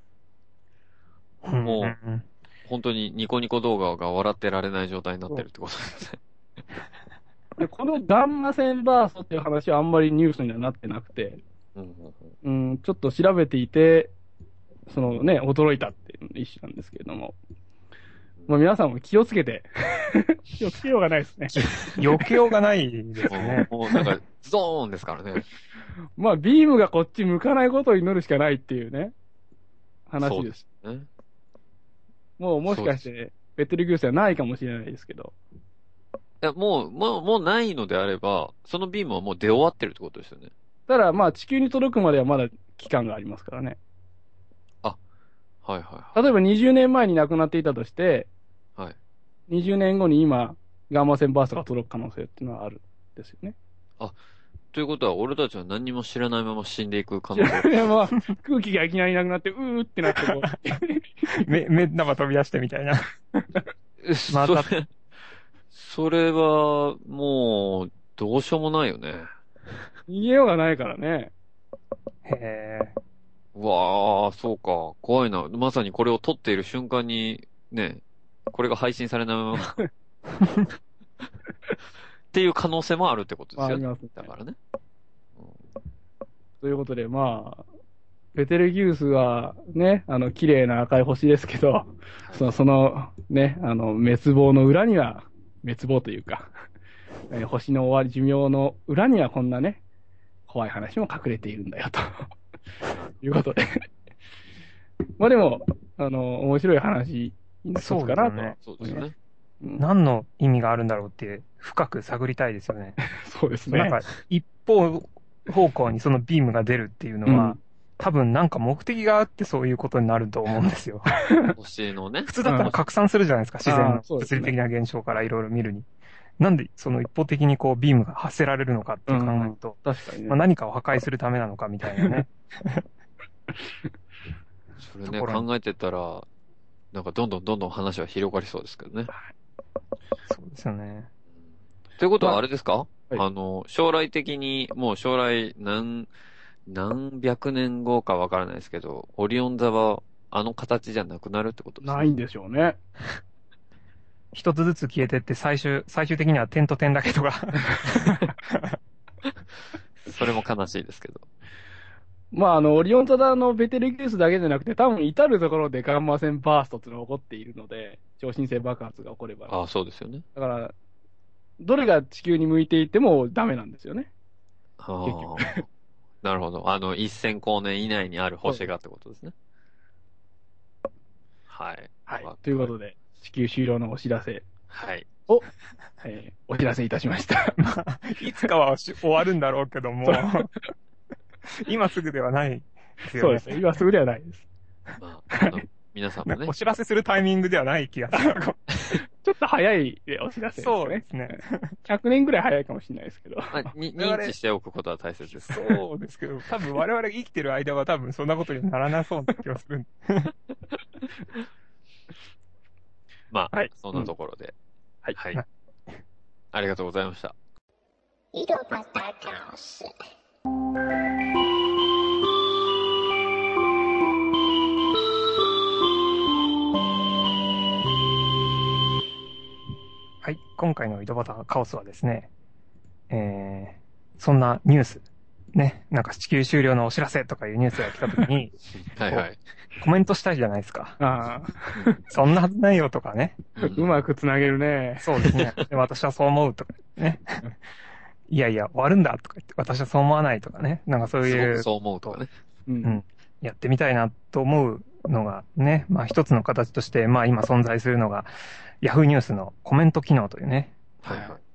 [SPEAKER 1] もう
[SPEAKER 3] うん
[SPEAKER 1] 本当にニコニコ動画が笑ってられない状態になってるってことですね。
[SPEAKER 2] で、このガンマ線バーストっていう話はあんまりニュースにはなってなくて、ちょっと調べていて、そのね、驚いたっていう一種なんですけれども。まあ皆さんも気をつけて。気をつけようがないですね。
[SPEAKER 3] 避けようがないですね。
[SPEAKER 1] もうなんか、ゾーンですからね。
[SPEAKER 2] まあビームがこっち向かないことを祈るしかないっていうね、話です。
[SPEAKER 1] ね。
[SPEAKER 2] もしかして、ベテルギウスはないかもしれないですけど。
[SPEAKER 1] いや、もうないのであれば、そのビームはもう出終わってるってことですよね。
[SPEAKER 2] ただまあ地球に届くまではまだ期間がありますからね。
[SPEAKER 1] はいはい
[SPEAKER 2] 例えば20年前に亡くなっていたとして、
[SPEAKER 1] はい。はい。
[SPEAKER 2] 20年後に今、ガンマ線バーストが届く可能性っていうのはあるんですよね。
[SPEAKER 1] ということは、俺たちは何にも知らないまま死んでいく可能性。
[SPEAKER 2] いやまあ、空気がいきなりなくなって、うーってなってこう。
[SPEAKER 3] 目玉飛び出してみたいな。また
[SPEAKER 1] それは、もう、どうしようもないよね。
[SPEAKER 2] 逃げようがないからね。
[SPEAKER 3] へえ。
[SPEAKER 1] うわあ、そうか。怖いな。まさにこれを撮っている瞬間に、ね、これが配信されないまま。っていう可能性もあるってことですよね。
[SPEAKER 2] ありますね。
[SPEAKER 1] だからね。
[SPEAKER 2] ということで、まあ、ベテルギウスはね、綺麗な赤い星ですけど、そのね、滅亡の裏には、滅亡というか、星の終わり寿命の裏にはこんなね、怖い話も隠れているんだよ、ということで。まあでも、面白い話の一つかなと。
[SPEAKER 1] そうですね。
[SPEAKER 3] 何の意味があるんだろうって深く探りたいですよね。
[SPEAKER 2] そうですね。
[SPEAKER 3] なんか一方方向にそのビームが出るっていうのは、多分なんか目的があってそういうことになると思うんですよ。
[SPEAKER 1] 星のね。
[SPEAKER 3] 普通だったら拡散するじゃないですか、自然の
[SPEAKER 2] そうですね
[SPEAKER 3] 物理的な現象からいろいろ見るに。なんでその一方的にこうビームが発せられるのかって考えると、
[SPEAKER 2] 確かにね。
[SPEAKER 3] まあ、何かを破壊するためなのかみたいなね。
[SPEAKER 1] それね、考えてたら、なんかどんどん話は広がりそうですけどね。
[SPEAKER 3] そうですよね。
[SPEAKER 1] ということはあれですか、
[SPEAKER 2] はい
[SPEAKER 1] 将来的に、もう将来何百年後かわからないですけど、オリオン座はあの形じゃなくなるってことですね。
[SPEAKER 2] ないんでしょうね。
[SPEAKER 3] 一つずつ消えてって最終的には点と点だけとか。
[SPEAKER 1] それも悲しいですけど。
[SPEAKER 2] まあ、オリオン座のベテルギウスだけじゃなくて、多分至るところでガンマ線バーストっていうのが起こっているので、超新星爆発が起これば。
[SPEAKER 1] ああ、そうですよね。
[SPEAKER 2] だから、どれが地球に向いていてもダメなんですよね。
[SPEAKER 1] ああ。なるほど。1000光年以内にある星がってことですね。はい。
[SPEAKER 2] はい。ということで、地球終了のお知らせ
[SPEAKER 1] はい。
[SPEAKER 2] を、お知らせいたしました。
[SPEAKER 3] まあ、いつかは終わるんだろうけども、今すぐではないですよね。
[SPEAKER 2] そうですね。今すぐではないです。
[SPEAKER 1] まあ、皆さんもね
[SPEAKER 3] お。知らせするタイミングではない気がする。
[SPEAKER 2] ちょっと早いお知らせですね。
[SPEAKER 3] そうですね。
[SPEAKER 2] 100年ぐらい早いかもしれないですけど。
[SPEAKER 1] まあ、認知しておくことは大切です。
[SPEAKER 3] そうですけど、多分我々が生きてる間は多分そんなことにはならなそうな気がする。
[SPEAKER 1] まあ、
[SPEAKER 2] はい
[SPEAKER 1] そんなところで。
[SPEAKER 2] はい
[SPEAKER 1] はい。ありがとうございました。
[SPEAKER 4] 井戸端カオス。
[SPEAKER 3] はい。今回の井戸端カオスはですね、そんなニュース、ね、なんか地球終了のお知らせとかいうニュースが来た時に、
[SPEAKER 1] はいはい。
[SPEAKER 3] コメントしたいじゃないですか。
[SPEAKER 2] ああ、
[SPEAKER 3] そんなはずないよとかね。
[SPEAKER 2] うまくつなげるね。
[SPEAKER 3] そうですね。で私はそう思うとかね。いやいや、終わるんだとか言って、私はそう思わないとかね。なんかそういう、
[SPEAKER 1] そう思うとかね。
[SPEAKER 2] うん。
[SPEAKER 3] やってみたいなと思うのがね、まあ一つの形として、まあ今存在するのが、Yahoo ニュースのコメント機能というね、
[SPEAKER 1] はいはい。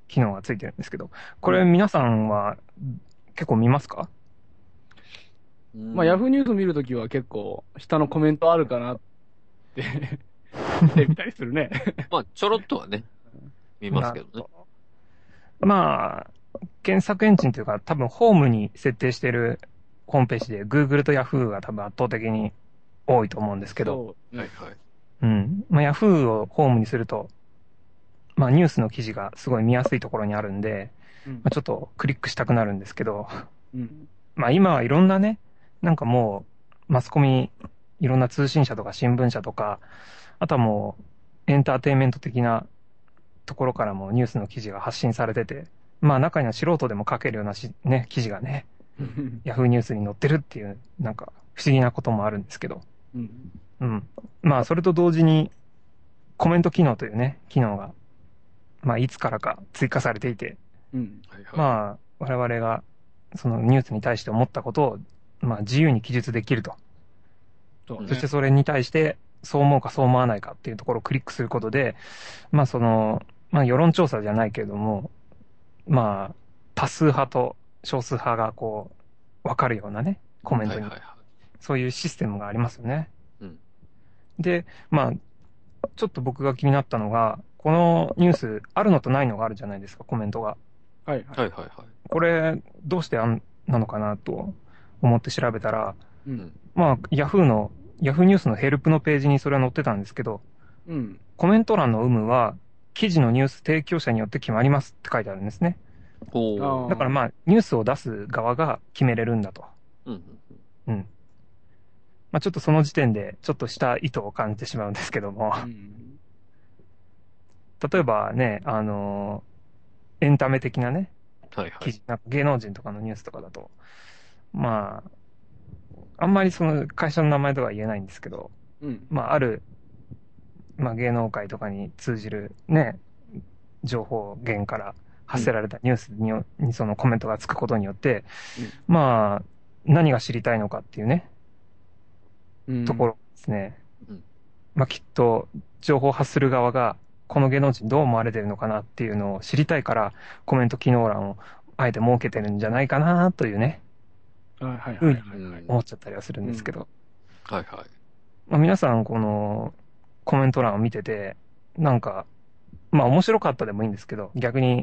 [SPEAKER 3] 機能がついてるんですけど、これ皆さんは結構見ますか？
[SPEAKER 2] まあ、ヤフーニュース見るときは結構、下のコメントあるかなって見てみたりするね。
[SPEAKER 1] まあ、ちょろっとはね、見ますけどね。
[SPEAKER 3] まあ、検索エンジンというか、多分ホームに設定してるホームページで Google と Yahoo が多分圧倒的に多いと思うんですけど、
[SPEAKER 2] そう
[SPEAKER 1] はいはい。
[SPEAKER 3] うん。まあ Yahoo をホームにすると、まあニュースの記事がすごい見やすいところにあるんで、
[SPEAKER 2] うん
[SPEAKER 3] まあ、ちょっとクリックしたくなるんですけど、
[SPEAKER 2] うん
[SPEAKER 3] まあ今はいろんなね、なんかもうマスコミ、いろんな通信社とか新聞社とか、あとはもうエンターテインメント的なところからもニュースの記事が発信されてて、まあ中には素人でも書けるようなね、記事がね、ヤフーニュースに載ってるっていう、なんか不思議なこともあるんですけど。
[SPEAKER 2] うん
[SPEAKER 3] うん。まあそれと同時に、コメント機能というね、機能が、まあいつからか追加されていて、
[SPEAKER 2] うん
[SPEAKER 1] はいはい。
[SPEAKER 3] まあ我々がそのニュースに対して思ったことを、まあ自由に記述できると。
[SPEAKER 2] そうね
[SPEAKER 3] そしてそれに対して、そう思うかそう思わないかっていうところをクリックすることで、まあその、まあ世論調査じゃないけれども、まあ多数派と少数派がこう、わかるようなね、コメントに
[SPEAKER 1] はいはいはい。
[SPEAKER 3] そういうシステムがありますよね。
[SPEAKER 1] うん。
[SPEAKER 3] で、まあ、ちょっと僕が気になったのが、このニュース、あるのとないのがあるじゃないですか、コメントが。
[SPEAKER 2] はいはい。
[SPEAKER 1] はいはいはい。
[SPEAKER 3] これ、どうしてなのかなと思って調べたら、
[SPEAKER 2] うん
[SPEAKER 3] まあ、ヤフーニュースのヘルプのページにそれは載ってたんですけど、
[SPEAKER 2] うん
[SPEAKER 3] コメント欄の有無は、記事のニュース提供者によって決まりますって書いてあるんですね。
[SPEAKER 1] ほう。
[SPEAKER 2] あー
[SPEAKER 3] だからまあ、ニュースを出す側が決めれるんだと。
[SPEAKER 1] うんうん
[SPEAKER 3] うん。まあちょっとその時点で、ちょっとした意図を感じてしまうんですけども、
[SPEAKER 2] うん
[SPEAKER 3] 例えばね、エンタメ的なね、
[SPEAKER 1] はいはい。
[SPEAKER 3] 記事、なんか芸能人とかのニュースとかだと、まあ、あんまりその会社の名前とは言えないんですけど、
[SPEAKER 2] うん
[SPEAKER 3] まあある、まあ芸能界とかに通じるね、情報源から発せられたニュースにそのコメントがつくことによって、まあ、何が知りたいのかっていうね、
[SPEAKER 2] うん
[SPEAKER 3] ところですね。
[SPEAKER 1] うん
[SPEAKER 3] まあきっと、情報を発する側が、この芸能人どう思われてるのかなっていうのを知りたいから、コメント機能欄をあえて設けてるんじゃないかなというね、
[SPEAKER 2] はいはい
[SPEAKER 3] ふうに
[SPEAKER 2] はいはい。
[SPEAKER 1] うん
[SPEAKER 3] 思っちゃったりはするんですけど、
[SPEAKER 1] はいはい。
[SPEAKER 3] まあ、皆さんこのコメント欄を見てて、なんか、まあ面白かったでもいいんですけど、逆に、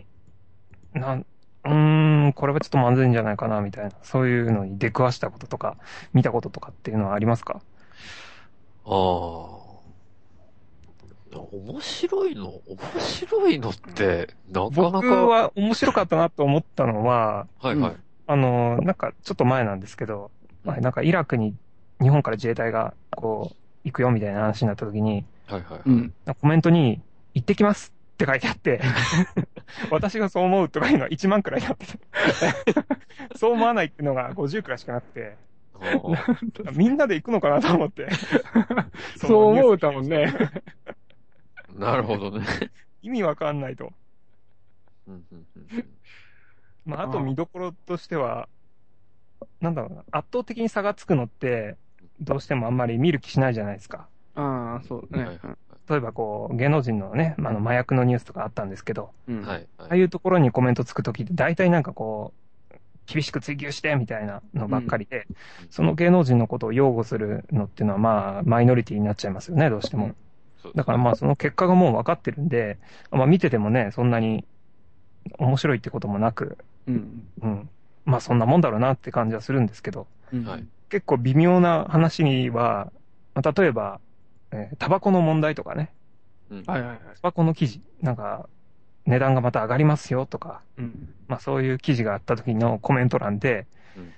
[SPEAKER 3] これはちょっとまずいんじゃないかなみたいな、そういうのに出くわしたこととか、見たこととかっていうのはありますか？
[SPEAKER 1] ああ。面白いのって、なかな
[SPEAKER 3] 僕
[SPEAKER 1] か。
[SPEAKER 3] は面白かったなと思ったのは、
[SPEAKER 1] はいはい。
[SPEAKER 3] なんかちょっと前なんですけど、まあなんかイラクに日本から自衛隊がこう行くよみたいな話になった時に、
[SPEAKER 1] はいはいはい。
[SPEAKER 2] うん
[SPEAKER 3] コメントに行ってきますって書いてあって、私がそう思うとかいうのは1万くらいになってて、そう思わないっていうのが50くらいしかなくて、
[SPEAKER 1] あー
[SPEAKER 3] みんなで行くのかなと思って。
[SPEAKER 2] そう思うたもんね。
[SPEAKER 1] なるほどね。
[SPEAKER 3] 意味わかんないと。
[SPEAKER 1] うんうんうん
[SPEAKER 3] まあ、あと見どころとしては、なんだろうな、圧倒的に差がつくのって、どうしてもあんまり見る気しないじゃないですか。
[SPEAKER 2] ああ、そうだね。
[SPEAKER 1] はいはい
[SPEAKER 3] 例えばこう、芸能人のね、麻薬のニュースとかあったんですけど、
[SPEAKER 2] うん
[SPEAKER 1] はい。はい
[SPEAKER 3] ああいうところにコメントつくときって大体なんかこう、厳しく追求してみたいなのばっかりで、その芸能人のことを擁護するのっていうのはまあ、マイノリティになっちゃいますよね、どうしても。
[SPEAKER 1] そう
[SPEAKER 3] だからまあ、その結果がもう分かってるんで、まあ見ててもね、そんなに面白いってこともなく、
[SPEAKER 2] うん。
[SPEAKER 3] うん。まあそんなもんだろうなって感じはするんですけど、
[SPEAKER 2] うん
[SPEAKER 1] はい
[SPEAKER 3] 結構微妙な話には、まあ例えば、タバコの問題とかね、
[SPEAKER 1] うん
[SPEAKER 2] はいはいはい。
[SPEAKER 3] タバコの記事、なんか、値段がまた上がりますよとか、
[SPEAKER 2] うん。
[SPEAKER 3] まあそういう記事があった時のコメント欄で、
[SPEAKER 1] うん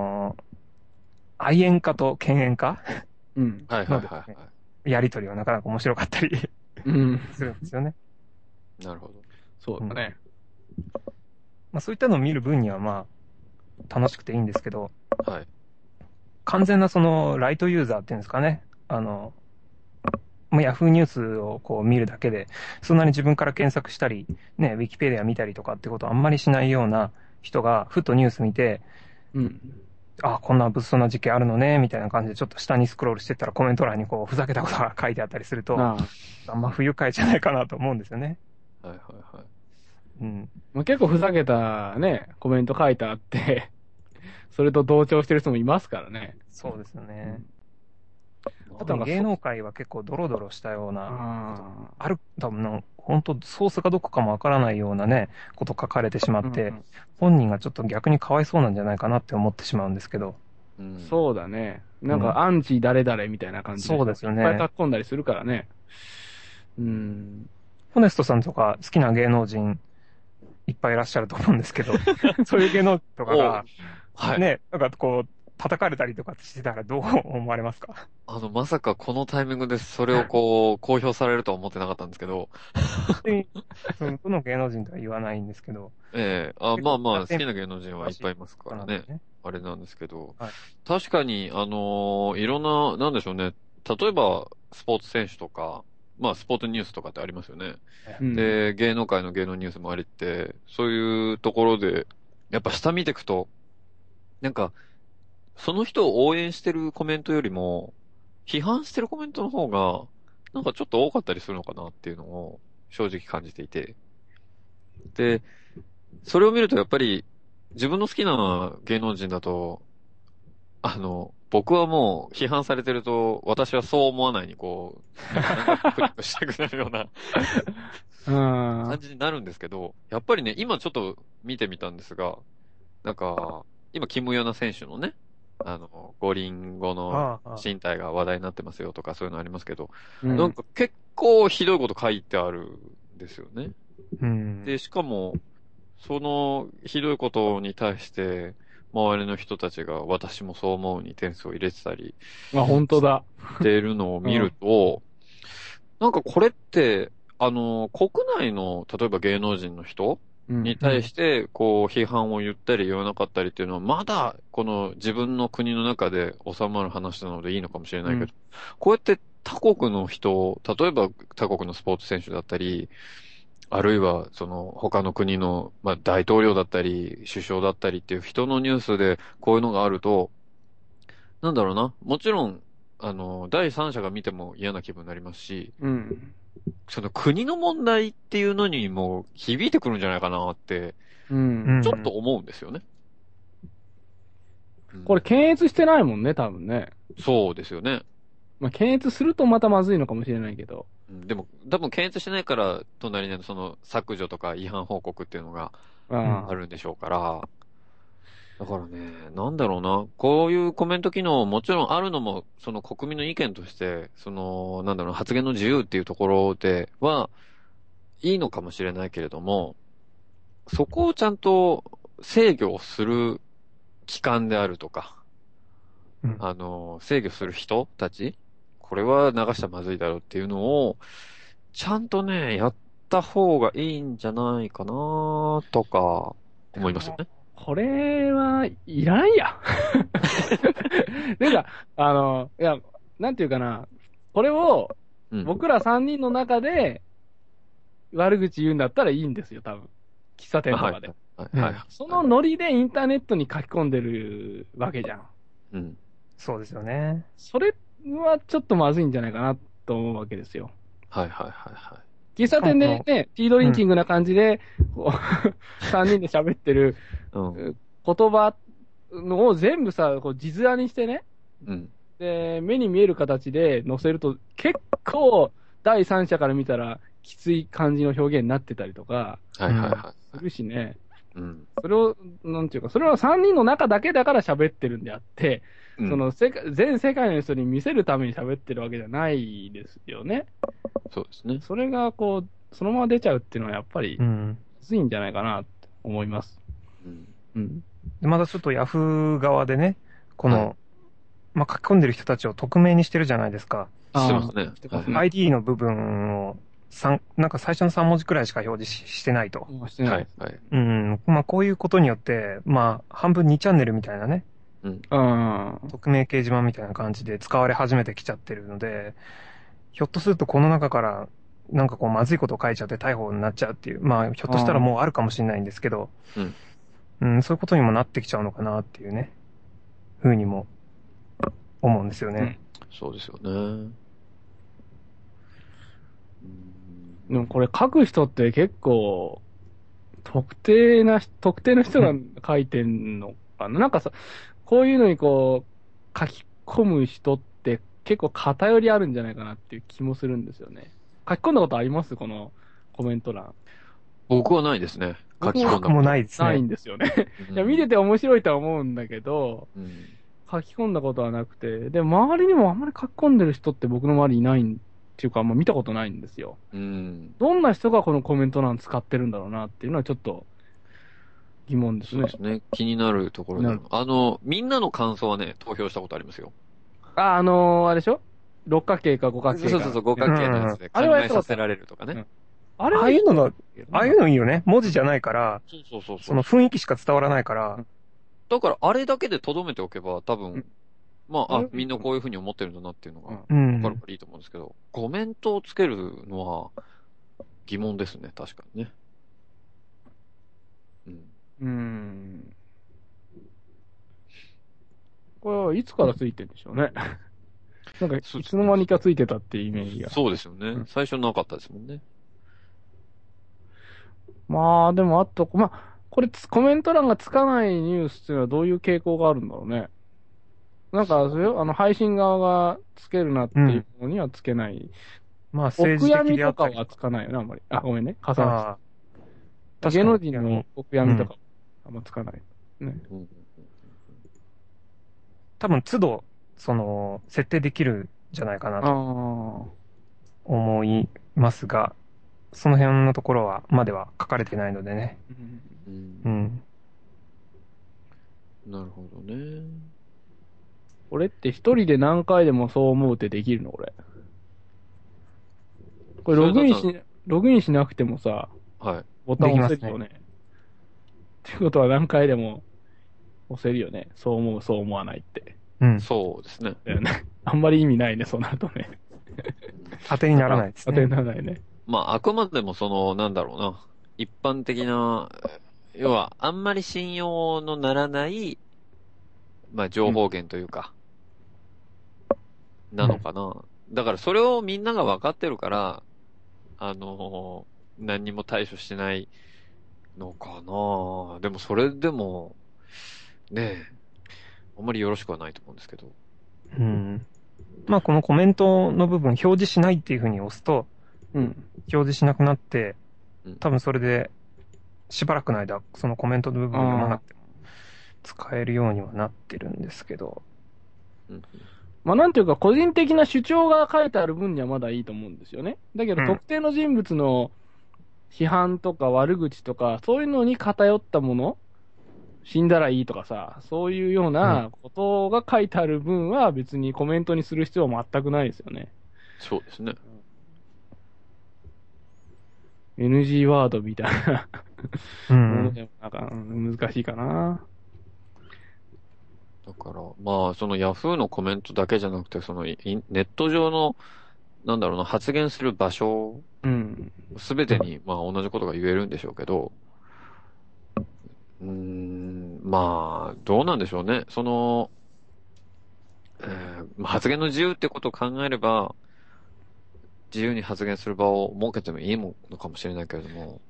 [SPEAKER 3] 愛煙家と犬煙家
[SPEAKER 2] うん。
[SPEAKER 1] はいはいはいは
[SPEAKER 3] やりとりはなかなか面白かったり
[SPEAKER 2] うん。
[SPEAKER 3] するんですよね。
[SPEAKER 1] い。なるほど。
[SPEAKER 2] そうだね。
[SPEAKER 3] まあそういったのを見る分にはまあ、楽しくていいんですけど、
[SPEAKER 1] はい。
[SPEAKER 3] 完全なその、ライトユーザーっていうんですかね。もうヤフーニュースをこう見るだけで、そんなに自分から検索したり、ね、ウィキペディア見たりとかってことをあんまりしないような人が、ふとニュース見て、
[SPEAKER 2] うん。
[SPEAKER 3] あ、こんな物騒な事件あるのね、みたいな感じでちょっと下にスクロールしてったらコメント欄にこう、ふざけたことが書いてあったりすると、
[SPEAKER 2] あ
[SPEAKER 3] あんま不愉快じゃないかなと思うんですよね。
[SPEAKER 1] はいはいはい。
[SPEAKER 3] うん。
[SPEAKER 2] まあ、結構ふざけたね、コメント書いてあって、それと同調してる人もいますからね。
[SPEAKER 3] そうですよね。
[SPEAKER 2] あとなんか
[SPEAKER 3] 芸能界は結構ドロドロしたようなこと
[SPEAKER 2] あ
[SPEAKER 3] ある、多分の、本当ソースがどこかもわからないようなね、こと書かれてしま
[SPEAKER 2] あ、
[SPEAKER 3] って、本人がちょっと逆にかわいそうなんじゃないかなって思ってしまうんですけど。
[SPEAKER 2] そうだね。なんか、アンチ誰々みたいな感じで、
[SPEAKER 3] そうですよね
[SPEAKER 2] いっぱい書き込んだりするからね。うん。
[SPEAKER 3] ホネストさんとか好きな芸能人いっぱいいらっしゃると思うんですけど、そういう芸能人とかが、
[SPEAKER 1] はい。
[SPEAKER 3] ね、なんかこう、叩かれたりとかしてたらどう思われますか？
[SPEAKER 1] まさかこのタイミングでそれをこう、公表されるとは思ってなかったんですけど、
[SPEAKER 3] 別に、その、どの芸能人とは言わないんですけど、
[SPEAKER 1] ええまあまあ、好きな芸能人はいっぱいい
[SPEAKER 3] 詳
[SPEAKER 1] ますからね。
[SPEAKER 3] しい人なんでね。
[SPEAKER 1] あれなんですけど、
[SPEAKER 3] はい。
[SPEAKER 1] 確かに、いろんな、なんでしょうね。例えば、スポーツ選手とか、まあ、スポーツニュースとかってありますよね。
[SPEAKER 2] うん。
[SPEAKER 1] で、芸能界の芸能ニュースもありって、そういうところで、やっぱ下見ていくと、なんか、その人を応援してるコメントよりも、批判してるコメントの方が、なんかちょっと多かったりするのかなっていうのを正直感じていて。で、それを見るとやっぱり自分の好きな芸能人だと、僕はもう批判されてると、私はそう思わないにこう、なんかクリックしたくなるような
[SPEAKER 2] うん。
[SPEAKER 1] 感じになるんですけど、やっぱりね、今ちょっと見てみたんですが、なんか、今、キム・ヨナ選手のね、五輪後の
[SPEAKER 3] ああ、ああ。
[SPEAKER 1] 身体が話題になってますよとかそういうのありますけど、
[SPEAKER 2] うん。
[SPEAKER 1] なんか結構ひどいこと書いてあるんですよね。
[SPEAKER 3] うん。
[SPEAKER 1] で、しかも、そのひどいことに対して、周りの人たちが私もそう思うに点数を入れてたり
[SPEAKER 2] あ、本当だ。
[SPEAKER 1] しているのを見る
[SPEAKER 2] うん。
[SPEAKER 1] と、なんかこれって、国内の、例えば芸能人の人
[SPEAKER 2] うん。
[SPEAKER 1] に対して、こう、批判を言ったり言わなかったりっていうのは、まだ、この自分の国の中で収まる話なのでいいのかもしれないけど、こうやって他国の人、例えば他国のスポーツ選手だったり、あるいは、その、他の国の、まあ、大統領だったり、首相だったりっていう人のニュースで、こういうのがあると、なんだろうな。もちろん、第三者が見ても嫌な気分になりますし、
[SPEAKER 2] うん。
[SPEAKER 1] その国の問題っていうのにも響いてくるんじゃないかなって、
[SPEAKER 2] う。
[SPEAKER 3] うんん。
[SPEAKER 1] ちょっと思うんですよね。うん
[SPEAKER 2] これ検閲してないもんね、多分ね。
[SPEAKER 1] そうですよね。
[SPEAKER 2] まあ、検閲するとまたまずいのかもしれないけど。
[SPEAKER 1] うんでも、多分検閲してないから、隣にその削除とか違反報告っていうのがあ
[SPEAKER 2] あ
[SPEAKER 1] るんでしょうから、だからね、なんだろうな。こういうコメント機能もちろんあるのも、その国民の意見として、その、なんだろうな、発言の自由っていうところでは、いいのかもしれないけれども、そこをちゃんと制御をする機関であるとか、
[SPEAKER 3] うん。
[SPEAKER 1] 制御する人たち、これは流したらまずいだろうっていうのを、ちゃんとね、やった方がいいんじゃないかなとか、思いますよね。
[SPEAKER 2] これはいらんや。ていうか、いや、なんていうかな。これを
[SPEAKER 1] うん。
[SPEAKER 2] 僕ら3人の中で悪口言うんだったらいいんですよ、多分。喫茶店と
[SPEAKER 1] はい。
[SPEAKER 2] かで。
[SPEAKER 1] はい。
[SPEAKER 3] うん
[SPEAKER 1] はい。
[SPEAKER 2] そのノリでインターネットに書き込んでるわけじゃん。
[SPEAKER 1] うん。
[SPEAKER 3] そうですよね。
[SPEAKER 2] それはちょっとまずいんじゃないかなと思うわけですよ。
[SPEAKER 1] はい。はい。は
[SPEAKER 2] 喫茶店でね、ティードリンキングな感じで、こう、3人で喋ってる
[SPEAKER 1] い。はい。うん。
[SPEAKER 2] 言葉のを全部さ、こう字面にしてね、
[SPEAKER 1] うん。
[SPEAKER 2] で、目に見える形で載せると、結構、第三者から見たら、きつい感じの表現になってたりとか、
[SPEAKER 1] はい。はい。は
[SPEAKER 2] するしね。
[SPEAKER 1] い。うん。
[SPEAKER 2] それを、なんていうか、それは3人の中だけだから喋ってるんであって、
[SPEAKER 1] うん
[SPEAKER 2] その全世界の人に見せるために喋ってるわけじゃないですよね。
[SPEAKER 1] そうですね。
[SPEAKER 2] それがこう、そのまま出ちゃうっていうのはやっぱり
[SPEAKER 3] う、ん。
[SPEAKER 2] きついんじゃないかなって思います。
[SPEAKER 1] うん。
[SPEAKER 2] うん。
[SPEAKER 3] で、またちょっとヤフー側でね、この、
[SPEAKER 1] はい
[SPEAKER 3] まあ、書き込んでる人たちを匿名にしてるじゃないですか。
[SPEAKER 1] してますね。はい。
[SPEAKER 2] してますね。
[SPEAKER 3] ID の部分をなんか最初の3文字くらいしか表示してないと。
[SPEAKER 2] してない。
[SPEAKER 1] はい。はい。
[SPEAKER 3] うん。まあ、こういうことによって、まあ、半分2チャンネルみたいなね、
[SPEAKER 1] うん。
[SPEAKER 2] うん。
[SPEAKER 3] 匿名掲示板みたいな感じで使われ始めてきちゃってるので、ひょっとするとこの中から、なんかこう、まずいことを書いちゃって逮捕になっちゃうっていう、まあ、ひょっとしたらもうあるかもしれないんですけど、
[SPEAKER 1] うん。
[SPEAKER 3] うん、そういうことにもなってきちゃうのかなっていうね、ふうにも思うんですよね。
[SPEAKER 1] そうですよね。うん
[SPEAKER 2] でもこれ書く人って結構、 特定の人が書いてんのかな。なんかさ、こういうのにこう、書き込む人って結構偏りあるんじゃないかなっていう気もするんですよね。書き込んだことありますこのコメント欄。
[SPEAKER 1] 僕はないですね。書き込んだこと
[SPEAKER 3] 僕もないです
[SPEAKER 2] ないん
[SPEAKER 3] ね。
[SPEAKER 2] ですよね。
[SPEAKER 1] うん
[SPEAKER 2] いや、見てて面白いとは思うんだけど、
[SPEAKER 1] うん
[SPEAKER 2] 書き込んだことはなくて、で、周りにもあんまり書き込んでる人って僕の周りいないっていうか、あんま見たことないんですよ。
[SPEAKER 1] うん。
[SPEAKER 2] どんな人がこのコメント欄使ってるんだろうなっていうのはちょっと疑問ですね
[SPEAKER 1] そうで。すね。気になるところで
[SPEAKER 2] 気に
[SPEAKER 1] みんなの感想はね、投票したことありますよ。
[SPEAKER 2] あれでしょ六角形か五角形か。
[SPEAKER 1] そうそうそう、五角形のやつで考
[SPEAKER 2] あれはやったこと
[SPEAKER 1] えさせられるとかね。
[SPEAKER 2] あれは
[SPEAKER 3] ああいうのが、ああいう
[SPEAKER 2] の、
[SPEAKER 3] のいいよね。文字じゃないから、
[SPEAKER 1] そうそうそう
[SPEAKER 3] その雰囲気しか伝わらないから、
[SPEAKER 1] だから、あれだけで留めておけば、多分、まあ、
[SPEAKER 2] あれ
[SPEAKER 1] みんなこういう風に思ってるんだなっていうのが、
[SPEAKER 3] うん
[SPEAKER 1] わかるからいいと思うんですけど、コメントをつけるのは疑問ですね、確かにね。うん。
[SPEAKER 2] これはいつからついてるんでしょうね。なんか、いつの間にかついてたっていうイメージが。
[SPEAKER 1] そうですよね。
[SPEAKER 2] うん
[SPEAKER 1] 最初なかったですもんね。
[SPEAKER 2] まあ、でもあと、まあ、これコメント欄がつかないニュースっていうのはどういう傾向があるんだろうね。なんか、それを配信側がつけるなっていうのにはつけない。
[SPEAKER 3] まあ
[SPEAKER 2] 奥
[SPEAKER 3] 政治的
[SPEAKER 2] 闇
[SPEAKER 3] であったり
[SPEAKER 2] とかはつかないよね、あんまり。あ、ごめんね。重な
[SPEAKER 3] ああ
[SPEAKER 2] って。芸能人の奥闇とかあんまつかない。ね。
[SPEAKER 1] うん
[SPEAKER 3] 多分都度、設定できるんじゃないかな
[SPEAKER 2] あ
[SPEAKER 3] と
[SPEAKER 2] あ。
[SPEAKER 3] 思いますが、その辺のところは、までは書かれてないのでね。
[SPEAKER 1] うん
[SPEAKER 3] うん。
[SPEAKER 1] なるほどね。
[SPEAKER 2] これって一人で何回でもそう思うってできるのこれ。これログインしなくてもさ、
[SPEAKER 1] はい。
[SPEAKER 2] ボタン押せるよね。っていうことは何回でも押せるよね。そう思う、そう思わないって。
[SPEAKER 3] うん。
[SPEAKER 1] そうですね。
[SPEAKER 2] だよね。あんまり意味ないね、そうなるとね。
[SPEAKER 3] 当てにならないです
[SPEAKER 2] 当てに
[SPEAKER 3] ね。
[SPEAKER 2] ならないね。
[SPEAKER 1] まあ、あくまでもなんだろうな。一般的な、要は、あんまり信用のならない、まあ、情報源というか、なのかな。だから、それをみんなが分かってるから、何にも対処してないのかな。でも、それでも、ねえ、あんまりよろしくはないと思うんですけど。
[SPEAKER 3] うん。まあこのコメントの部分、表示しないっていう風に押すと、
[SPEAKER 2] うん。
[SPEAKER 3] 表示しなくなって
[SPEAKER 1] うん、
[SPEAKER 3] 多分それで、しばらくの間、そのコメントの部分読まなくても使えるようにはなってるんですけど、
[SPEAKER 1] うん
[SPEAKER 2] まあなんていうか、個人的な主張が書いてある分にはまだいいと思うんですよね。だけど、
[SPEAKER 3] うん
[SPEAKER 2] 特定の人物の批判とか悪口とか、そういうのに偏ったもの、死んだらいいとかさ、そういうようなことが書いてある分は別にコメントにする必要は全くないですよね。
[SPEAKER 1] そうですね。
[SPEAKER 2] NG ワードみたいな
[SPEAKER 3] う
[SPEAKER 2] もの
[SPEAKER 3] ん。
[SPEAKER 2] でもなんか、難しいかな。
[SPEAKER 1] だから、まあ、そのヤフーのコメントだけじゃなくて、ネット上の、なんだろうな、発言する場所、
[SPEAKER 2] うん。
[SPEAKER 1] すべてに、まあ、同じことが言えるんでしょうけど、まあ、どうなんでしょうね。まあ発言の自由ってことを考えれば、自由に発言する場を設けてもいいのかもしれないけれども、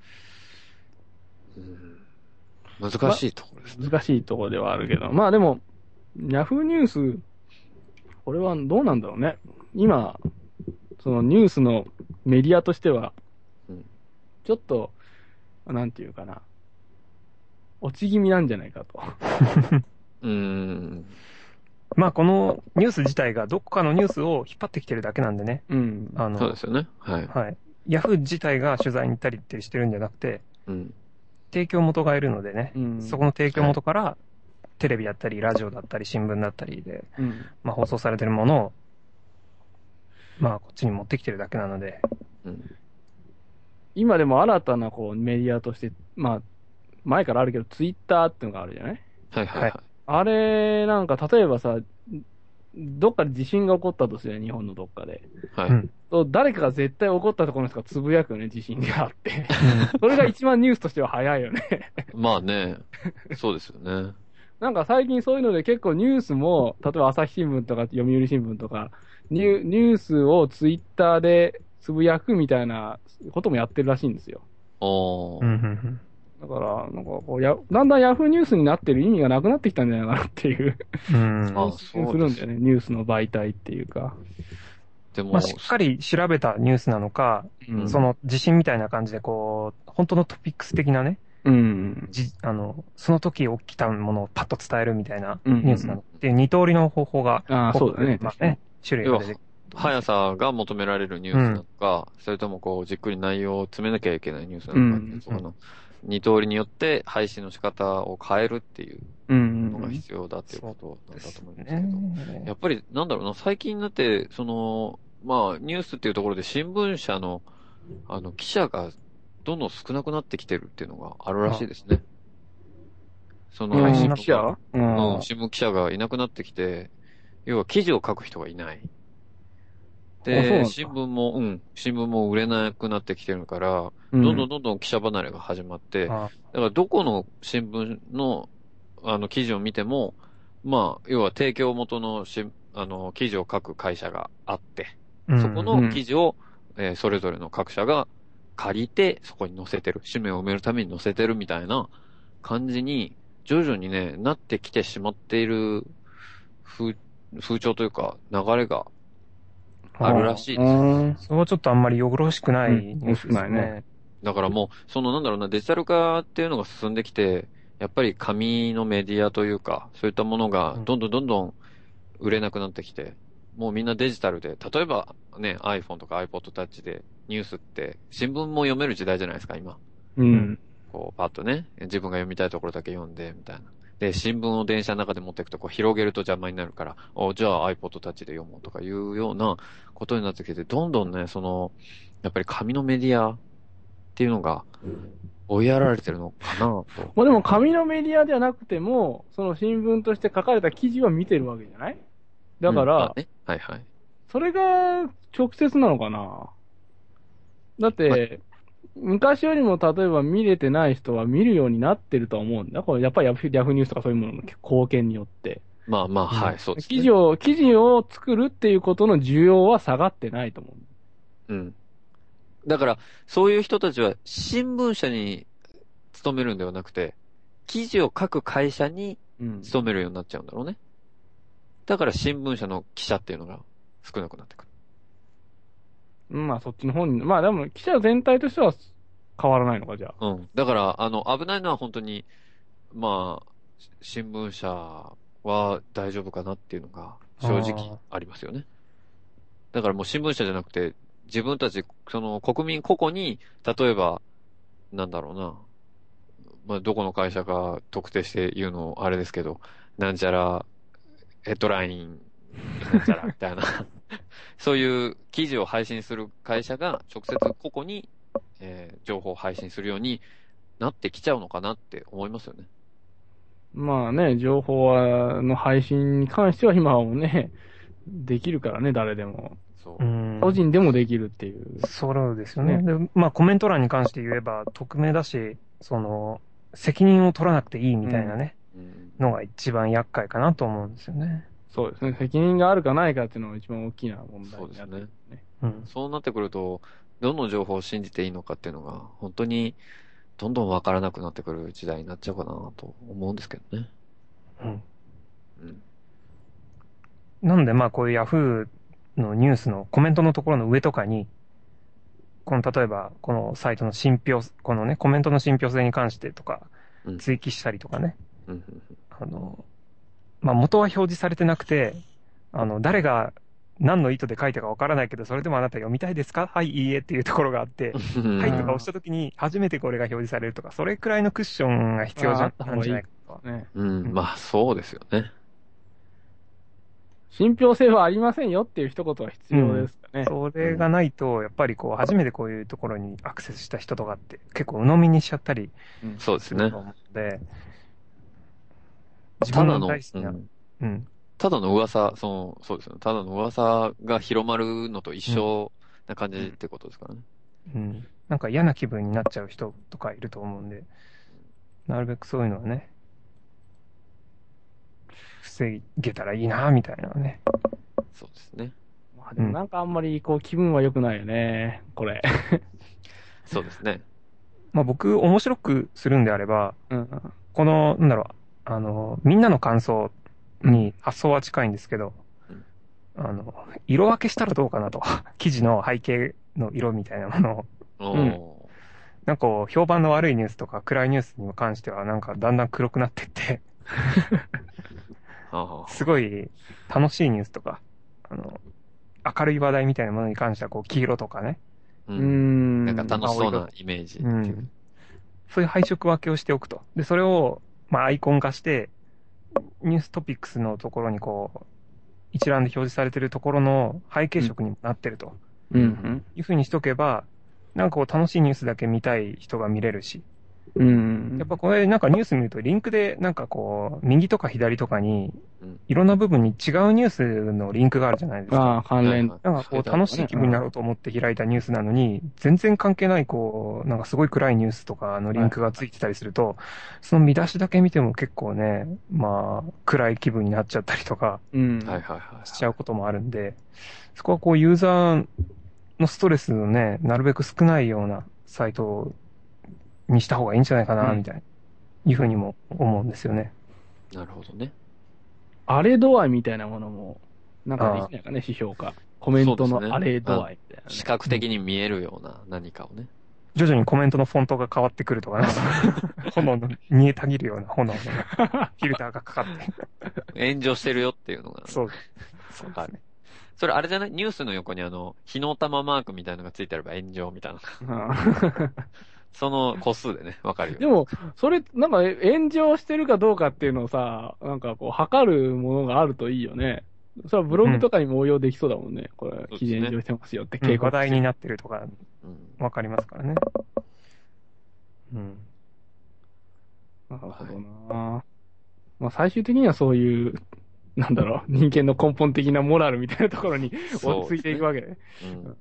[SPEAKER 1] 難しいところですね。
[SPEAKER 2] 難しいところではあるけど。まあでも、ヤフーニュース、これはどうなんだろうね。今、そのニュースのメディアとしては
[SPEAKER 1] うん、
[SPEAKER 2] ちょっと、なんていうかな、落ち気味なんじゃないかと。
[SPEAKER 3] まあこのニュース自体がどこかのニュースを引っ張ってきてるだけなんでね。
[SPEAKER 2] うん。
[SPEAKER 1] そうですよね。はい。
[SPEAKER 3] はい。ヤフー自体が取材に行ったりってしてるんじゃなくて、
[SPEAKER 1] うん。
[SPEAKER 3] 提供元がいるのでね、
[SPEAKER 2] うん
[SPEAKER 3] そこの提供元から、テレビだったり、ラジオだったり、新聞だったりで、
[SPEAKER 2] うん。
[SPEAKER 3] まあ放送されてるものを、まあこっちに持ってきてるだけなので、
[SPEAKER 1] うん。
[SPEAKER 2] 今でも新たなこうメディアとして、まあ、前からあるけど、ツイッターっていうのがあるじゃない
[SPEAKER 1] はいはいはい。
[SPEAKER 2] あれ、なんか、例えばさ、どっかで地震が起こったとするよ、日本のどっかで。
[SPEAKER 1] はい。
[SPEAKER 3] うん。
[SPEAKER 2] 誰かが絶対起こったところの人がつぶやくよね、地震があって。それが一番ニュースとしては早いよね。
[SPEAKER 1] まあね、そうですよね。
[SPEAKER 2] なんか最近そういうので結構ニュースも、例えば朝日新聞とか読売新聞とか、ニュースをツイッターでつぶやくみたいなこともやってるらしいんですよ。
[SPEAKER 1] おー。
[SPEAKER 3] うんうんうん
[SPEAKER 2] だから、なんかこうだんだんヤフーニュースになってる意味がなくなってきたんじゃないかなっていう。
[SPEAKER 3] うん。
[SPEAKER 1] まあ、
[SPEAKER 2] す
[SPEAKER 1] そうです
[SPEAKER 2] るんだよね、ニュースの媒体っていうか。
[SPEAKER 1] でも、
[SPEAKER 3] まあ、しっかり調べたニュースなのか、
[SPEAKER 2] うん
[SPEAKER 3] その地震みたいな感じでこう、本当のトピックス的なね、
[SPEAKER 2] うん。
[SPEAKER 3] その時起きたものをパッと伝えるみたいな
[SPEAKER 2] うん
[SPEAKER 3] ニュースなのっていう二通りの方法が、
[SPEAKER 2] ああ、そうだね。
[SPEAKER 3] まあね、種類が出てくる。
[SPEAKER 1] 速さが求められるニュースなのか、それともこう、じっくり内容を詰めなきゃいけないニュースなのかっていう、そこの二通りによって配信の仕方を変えるっていうのが必要だっていうことなんだと思いますけど、やっぱりなんだろうな、最近になって、まあ、ニュースっていうところで新聞社の、記者がどんどん少なくなってきてるっていうのがあるらしいですね。
[SPEAKER 2] 配信
[SPEAKER 3] 記者
[SPEAKER 1] 新聞記者がいなくなってきて、要は記事を書く人がいない。で、新聞も売れなくなってきてるから、どんどん記者離れが始まって、だからどこの新聞の、記事を見ても、まあ、要は提供元の記事を書く会社があって、そこの記事を、それぞれの各社が借りて、そこに載せてる。紙面を埋めるために載せてるみたいな感じに、徐々にね、なってきてしまっている風潮というか、流れがあるらしいですよ。
[SPEAKER 3] それはちょっとあんまりよろしくないニュースですね。
[SPEAKER 1] だからもう、なんだろうな、デジタル化っていうのが進んできて、やっぱり紙のメディアというか、そういったものがどんどん売れなくなってきて、もうみんなデジタルで、例えばね、iPhone とか iPod Touch でニュースって新聞も読める時代じゃないですか、今。こう、パッとね、自分が読みたいところだけ読んで、みたいな。で、新聞を電車の中で持っていくと、こう、広げると邪魔になるから、じゃあ iPod Touch で読もうとかいうようなことになってきて、どんどんね、やっぱり紙のメディアっていうのが、追いやられてるのかなと。
[SPEAKER 2] まあでも紙のメディアではなくても、その新聞として書かれた記事は見てるわけじゃない？だから、
[SPEAKER 1] はいはい。
[SPEAKER 2] それが直接なのかな？だって、昔よりも例えば見れてない人は見るようになってると思うんだ。これやっぱりヤフーニュースとかそういうものの貢献によって。
[SPEAKER 1] まあまあ、はい、そうですね。
[SPEAKER 2] 記事を作るっていうことの需要は下がってないと思う。
[SPEAKER 1] うん。だから、そういう人たちは新聞社に勤めるんではなくて、記事を書く会社に勤めるようになっちゃうんだろうね。だから新聞社の記者っていうのが少なくなってくる。
[SPEAKER 2] まあそっちの方に、まあでも記者全体としては変わらないのか、じゃあ。
[SPEAKER 1] だから、危ないのは本当に、まあ、新聞社は大丈夫かなっていうのが正直ありますよね。だからもう新聞社じゃなくて、自分たち、国民個々に、例えば、なんだろうな、まあ、どこの会社か特定して言うのあれですけど、なんちゃら、ヘッドライン、なんちゃら、みたいな、そういう記事を配信する会社が直接個々に、情報を配信するようになってきちゃうのかなって思いますよね。
[SPEAKER 2] まあね、情報の配信に関しては今はもうね、できるからね、誰でも。個人でもできるっていう。
[SPEAKER 3] そうですよね。で、まあコメント欄に関して言えば、匿名だし、責任を取らなくていいみたいなね、のが一番厄介かなと思うんですよね。
[SPEAKER 2] そうですね。責任があるかないかっていうのが一番大きな問題になってる、ね。
[SPEAKER 1] そうなってくると、どの情報を信じていいのかっていうのが、本当に、どんどんわからなくなってくる時代になっちゃうかなと思うんですけどね。
[SPEAKER 3] なんでまあこういうヤフーのニュースのコメントのところの上とかに、例えばこのサイトのこのね、コメントの信憑性に関してとか、追記したりとかね。まあ元は表示されてなくて、誰が何の意図で書いたかわからないけど、それでもあなた読みたいですか？はい、いいえっていうところがあって、はいとか押したときに初めてこれが表示されるとか、それくらいのクッションが必要なんじゃないかと。
[SPEAKER 1] まあそうですよね。
[SPEAKER 2] 信憑性はありませんよっていう一言は必要ですかね。
[SPEAKER 3] それがないと、やっぱり初めてこういうところにアクセスした人とかって結構鵜呑みにしちゃったり
[SPEAKER 1] そうですね。
[SPEAKER 3] と思うので、
[SPEAKER 1] 自分の大好きな、ただの噂、そうですよね。ただの噂が広まるのと一緒な感じってことですからね。
[SPEAKER 3] なんか嫌な気分になっちゃう人とかいると思うんで、なるべくそういうのはね、防げたらいいな、みたいなね。
[SPEAKER 1] そうですね。
[SPEAKER 2] まあでもなんかあんまり気分は良くないよね、これ。
[SPEAKER 1] そうですね。
[SPEAKER 3] まあ僕面白くするんであれば、
[SPEAKER 2] うん。
[SPEAKER 3] この、なんだろう、みんなの感想に発想は近いんですけど、
[SPEAKER 1] うん
[SPEAKER 3] 色分けしたらどうかなと。記事の背景の色みたいなものを。
[SPEAKER 1] お
[SPEAKER 3] なんかこう、評判の悪いニュースとか暗いニュースに関しては、なんかだんだん黒くなってって、
[SPEAKER 1] はあはあ
[SPEAKER 3] すごい楽しいニュースとか、明るい話題みたいなものに関しては、こう、黄色とかね、
[SPEAKER 1] う。
[SPEAKER 2] うんん。
[SPEAKER 1] なんか楽しそうなイメージって
[SPEAKER 3] う
[SPEAKER 1] いう。
[SPEAKER 3] ん。そういう配色分けをしておくと。で、それを、まあ、アイコン化して、ニューストピックスのところにこう、一覧で表示されてるところの背景色にもなってると
[SPEAKER 2] うん。
[SPEAKER 3] いうふうにしとけば、なんかこう楽しいニュースだけ見たい人が見れるし、
[SPEAKER 2] うん。
[SPEAKER 3] やっぱこれなんかニュース見るとリンクでなんかこう、右とか左とかに
[SPEAKER 1] うん
[SPEAKER 3] いろんな部分に違うニュースのリンクがあるじゃないですか。
[SPEAKER 2] ああ、関連。
[SPEAKER 1] はい
[SPEAKER 3] なんかこう楽しい気分になろうと思って開いたニュースなのに、全然関係ないこう、なんかすごい暗いニュースとかのリンクがついてたりすると、その見出しだけ見ても結構ね、まあ、暗い気分になっちゃったりとか
[SPEAKER 2] うん。
[SPEAKER 1] はいはいはい。
[SPEAKER 3] しちゃうこともあるんで、そこはこうユーザーのストレスをね、なるべく少ないようなサイトにした方がいいんじゃないかな、みたいな、いうふうにも思うんですよね。
[SPEAKER 1] なるほどね。
[SPEAKER 2] 荒れ度合いみたいなものも、なんかできないかね、指標か。コメントの荒れ度合いみたいなね。
[SPEAKER 1] 視覚的に見えるような何かをね。
[SPEAKER 3] 徐々にコメントのフォントが変わってくるとかね、炎の煮えたぎるような炎のね、フィルターがかかって。
[SPEAKER 1] 炎上してるよっていうのが。
[SPEAKER 3] そう。
[SPEAKER 1] わかる。それあれじゃないニュースの横に火の玉マークみたいなのがついてれば炎上みたいな。その個数でね、わかるよ。
[SPEAKER 2] でも、それ、なんか炎上してるかどうかっていうのをさ、なんかこう、測るものがあるといいよね。それはブログとかにも応用できそうだもんね。これ、記事炎上してますよって警告
[SPEAKER 3] 話題になってるとか、
[SPEAKER 1] うん
[SPEAKER 3] わかりますからね。うん。
[SPEAKER 2] なるほどな。まあ最終的にはそういう、なんだろう、人間の根本的なモラルみたいなところに落ち着いていくわけね。
[SPEAKER 1] うん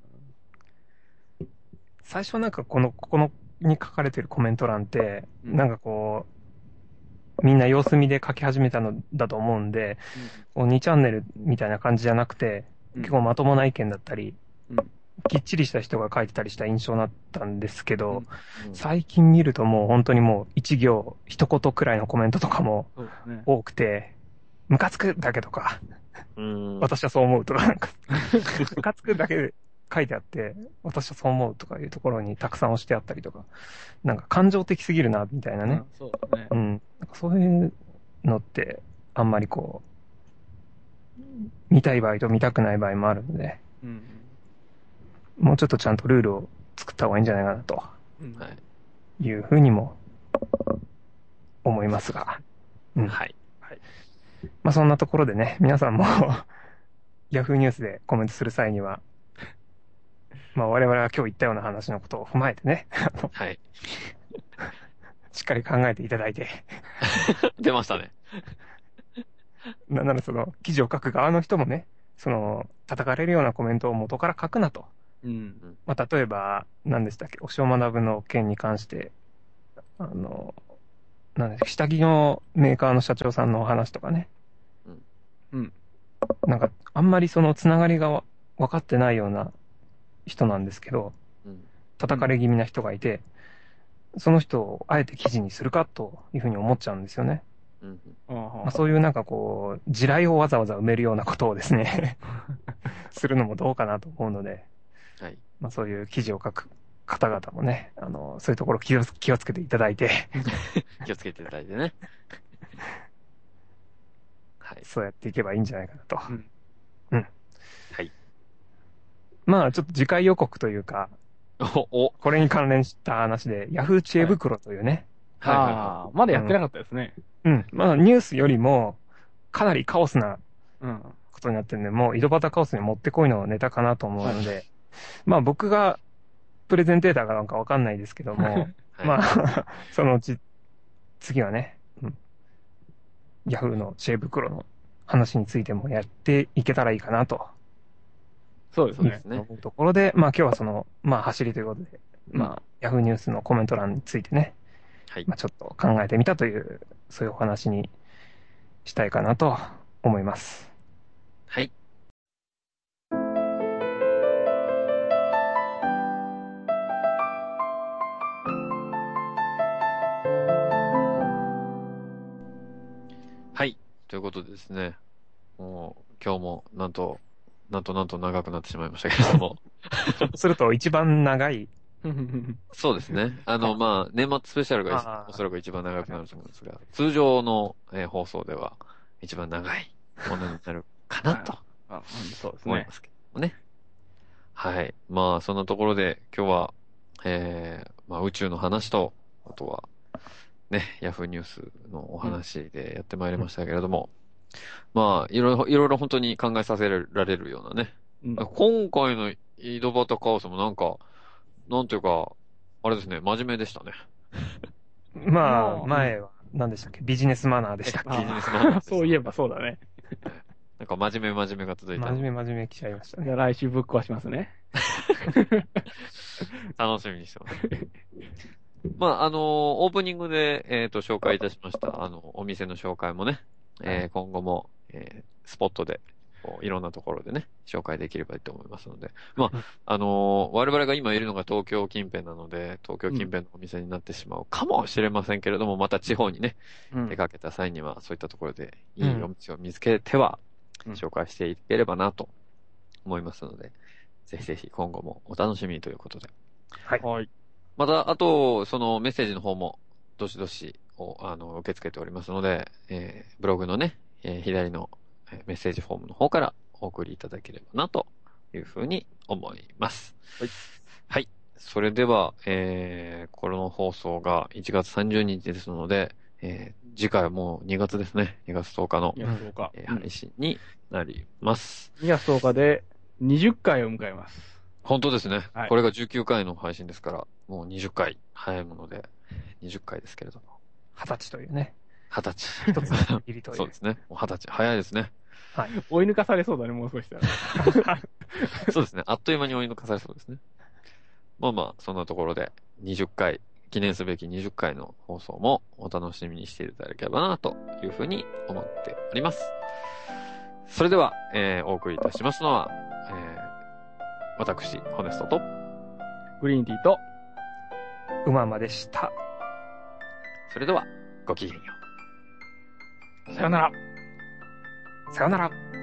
[SPEAKER 3] 最初なんかここに書かれてるコメント欄って、
[SPEAKER 2] うん
[SPEAKER 3] なんかこう、みんな様子見で書き始めたのだと思うんで、こう2チャンネルみたいな感じじゃなくて、
[SPEAKER 2] うん
[SPEAKER 3] 結構まともな意見だったり、
[SPEAKER 2] うん
[SPEAKER 3] きっちりした人が書いてたりした印象になったんですけど、
[SPEAKER 1] うん
[SPEAKER 3] 最近見るともう本当にもう一行、一言くらいのコメントとかも
[SPEAKER 2] そうだね。
[SPEAKER 3] 多くて、ムカつくだけとか、
[SPEAKER 1] うん
[SPEAKER 3] 私はそう思うとか、なんか、ムカつくだけで書いてあって、私はそう思うとかいうところにたくさん押してあったりとか、なんか感情的すぎるな、みたいなね。
[SPEAKER 2] うんそうだね
[SPEAKER 3] う。ん。なんかそういうのって、あんまりこう、見たい場合と見たくない場合もあるんで、
[SPEAKER 2] うん。
[SPEAKER 3] もうちょっとちゃんとルールを作った方がいいんじゃないかなと
[SPEAKER 2] うん
[SPEAKER 1] はい。
[SPEAKER 3] いうふうにも思いますが。うん。
[SPEAKER 1] はい。
[SPEAKER 3] まあそんなところでね、皆さんもヤフーニュースでコメントする際には、まあ我々は今日言ったような話のことを踏まえてね、
[SPEAKER 1] はい。
[SPEAKER 3] しっかり考えていただいて、
[SPEAKER 1] 出ましたね。
[SPEAKER 3] なんならその記事を書く側の人もね、その叩かれるようなコメントを元から書くなと。
[SPEAKER 2] うん。
[SPEAKER 3] まあ例えば、何でしたっけ、押尾学の件に関して、なんで下着のメーカーの社長さんのお話とかね。
[SPEAKER 2] うん。
[SPEAKER 3] なんか、あんまりそのつながりが分かってないような人なんですけど、
[SPEAKER 1] うん
[SPEAKER 3] 叩かれ気味な人がいて、その人をあえて記事にするかというふうに思っちゃうんですよね。
[SPEAKER 1] うん
[SPEAKER 3] まあ、そういうなんかこう、地雷をわざわざ埋めるようなことをですね、するのもどうかなと思うので、
[SPEAKER 1] はい。
[SPEAKER 3] まあそういう記事を書く方々もね、そういうところ気をつけていただいて、
[SPEAKER 1] 気をつけていただいてね。はい。
[SPEAKER 3] そうやっていけばいいんじゃないかなと。
[SPEAKER 2] うん
[SPEAKER 1] はい。
[SPEAKER 3] まあちょっと次回予告というか、
[SPEAKER 1] お、
[SPEAKER 3] これに関連した話で、ヤフー知恵袋というね、
[SPEAKER 1] はいはいは
[SPEAKER 2] ああ、まだやってなかったですね。
[SPEAKER 3] うん、まあニュースよりも、かなりカオスな
[SPEAKER 2] うん。
[SPEAKER 3] ことになってるんで、もう井戸端カオスにもってこいのネタかなと思うので、まあ僕がプレゼンテーターかなんかわかんないですけども、
[SPEAKER 1] い。はい
[SPEAKER 3] まあ、そのうち、次はね、ヤフーの知恵袋の話についてもやっていけたらいいかなと
[SPEAKER 2] そうですね
[SPEAKER 1] そうです。ね。
[SPEAKER 3] 思うところで、まあ今日はその、まあ走りということで、まあ、ヤフーニュースのコメント欄についてね、
[SPEAKER 1] はい
[SPEAKER 3] まあちょっと考えてみたという、そういうお話にしたいかなと思います。
[SPEAKER 1] はい。 ということでですね、もう今日もなんと長くなってしまいましたけれども。
[SPEAKER 3] すると一番長い。
[SPEAKER 1] そうですね。まあ、年末スペシャルがおそらく一番長くなると思うんですが、通常の、放送では一番長いものになるかなと
[SPEAKER 2] そうですね。
[SPEAKER 1] 思いますけどもね。はい。まあ、そんなところで今日は、まあ、宇宙の話と、あとは、ね、ヤフーニュースのお話でやってまいりましたけれども、まあ、いろいろ本当に考えさせられるようなね。今回の井戸端カオスもなんていうか、あれですね、真面目でしたね。
[SPEAKER 3] まあ、前は、何でしたっけ、ビジネスマナーでしたっけ。
[SPEAKER 1] ビジネスマナーでした。
[SPEAKER 2] そういえばそうだね。
[SPEAKER 1] なんか真面目が続いた。
[SPEAKER 3] 真面目来ちゃいましたね。
[SPEAKER 2] じゃあ来週ぶっ壊しますね。
[SPEAKER 1] 楽しみにしてます。まあ、オープニングで、紹介いたしました、お店の紹介もね、今後も、スポットで、いろんなところでね、紹介できればいいと思いますので、まあ、我々が今いるのが東京近辺なので、東京近辺のお店になってしまうかもしれませんけれども、また地方にね、出かけた際には、そういったところでいいお店を見つけては、紹介していければなと思いますので、ぜひぜひ今後もお楽しみにということで。
[SPEAKER 3] はい。
[SPEAKER 1] また、あと、そのメッセージの方も、どしどし受け付けておりますので、ブログのね、左のメッセージフォームの方からお送りいただければな、というふうに思います。
[SPEAKER 2] はい。
[SPEAKER 1] はい。それでは、この放送が1月30日ですので、次回はもう2月ですね。2月10日の、配信になります。
[SPEAKER 2] 2月10日で20回を迎えます。
[SPEAKER 1] 本当ですね。
[SPEAKER 2] はい、
[SPEAKER 1] これが19回の配信ですから、もう20回早いもので、20回ですけれども。
[SPEAKER 3] 20歳というね。
[SPEAKER 1] 20歳。
[SPEAKER 3] 一つの入りという。
[SPEAKER 1] そうですね。もう20歳。早いですね。
[SPEAKER 2] はい。追い抜かされそうだね、もう少ししたら。
[SPEAKER 1] そうですね。あっという間に追い抜かされそうですね。まあまあ、そんなところで、20回、記念すべき20回の放送もお楽しみにしていただければな、というふうに思っております。それでは、お送りいたしますのは、私、ホネストと、
[SPEAKER 2] グリーンティーと、
[SPEAKER 3] うままでした。
[SPEAKER 1] それでは、ごきげんよ
[SPEAKER 2] う。さよなら。
[SPEAKER 3] さよなら。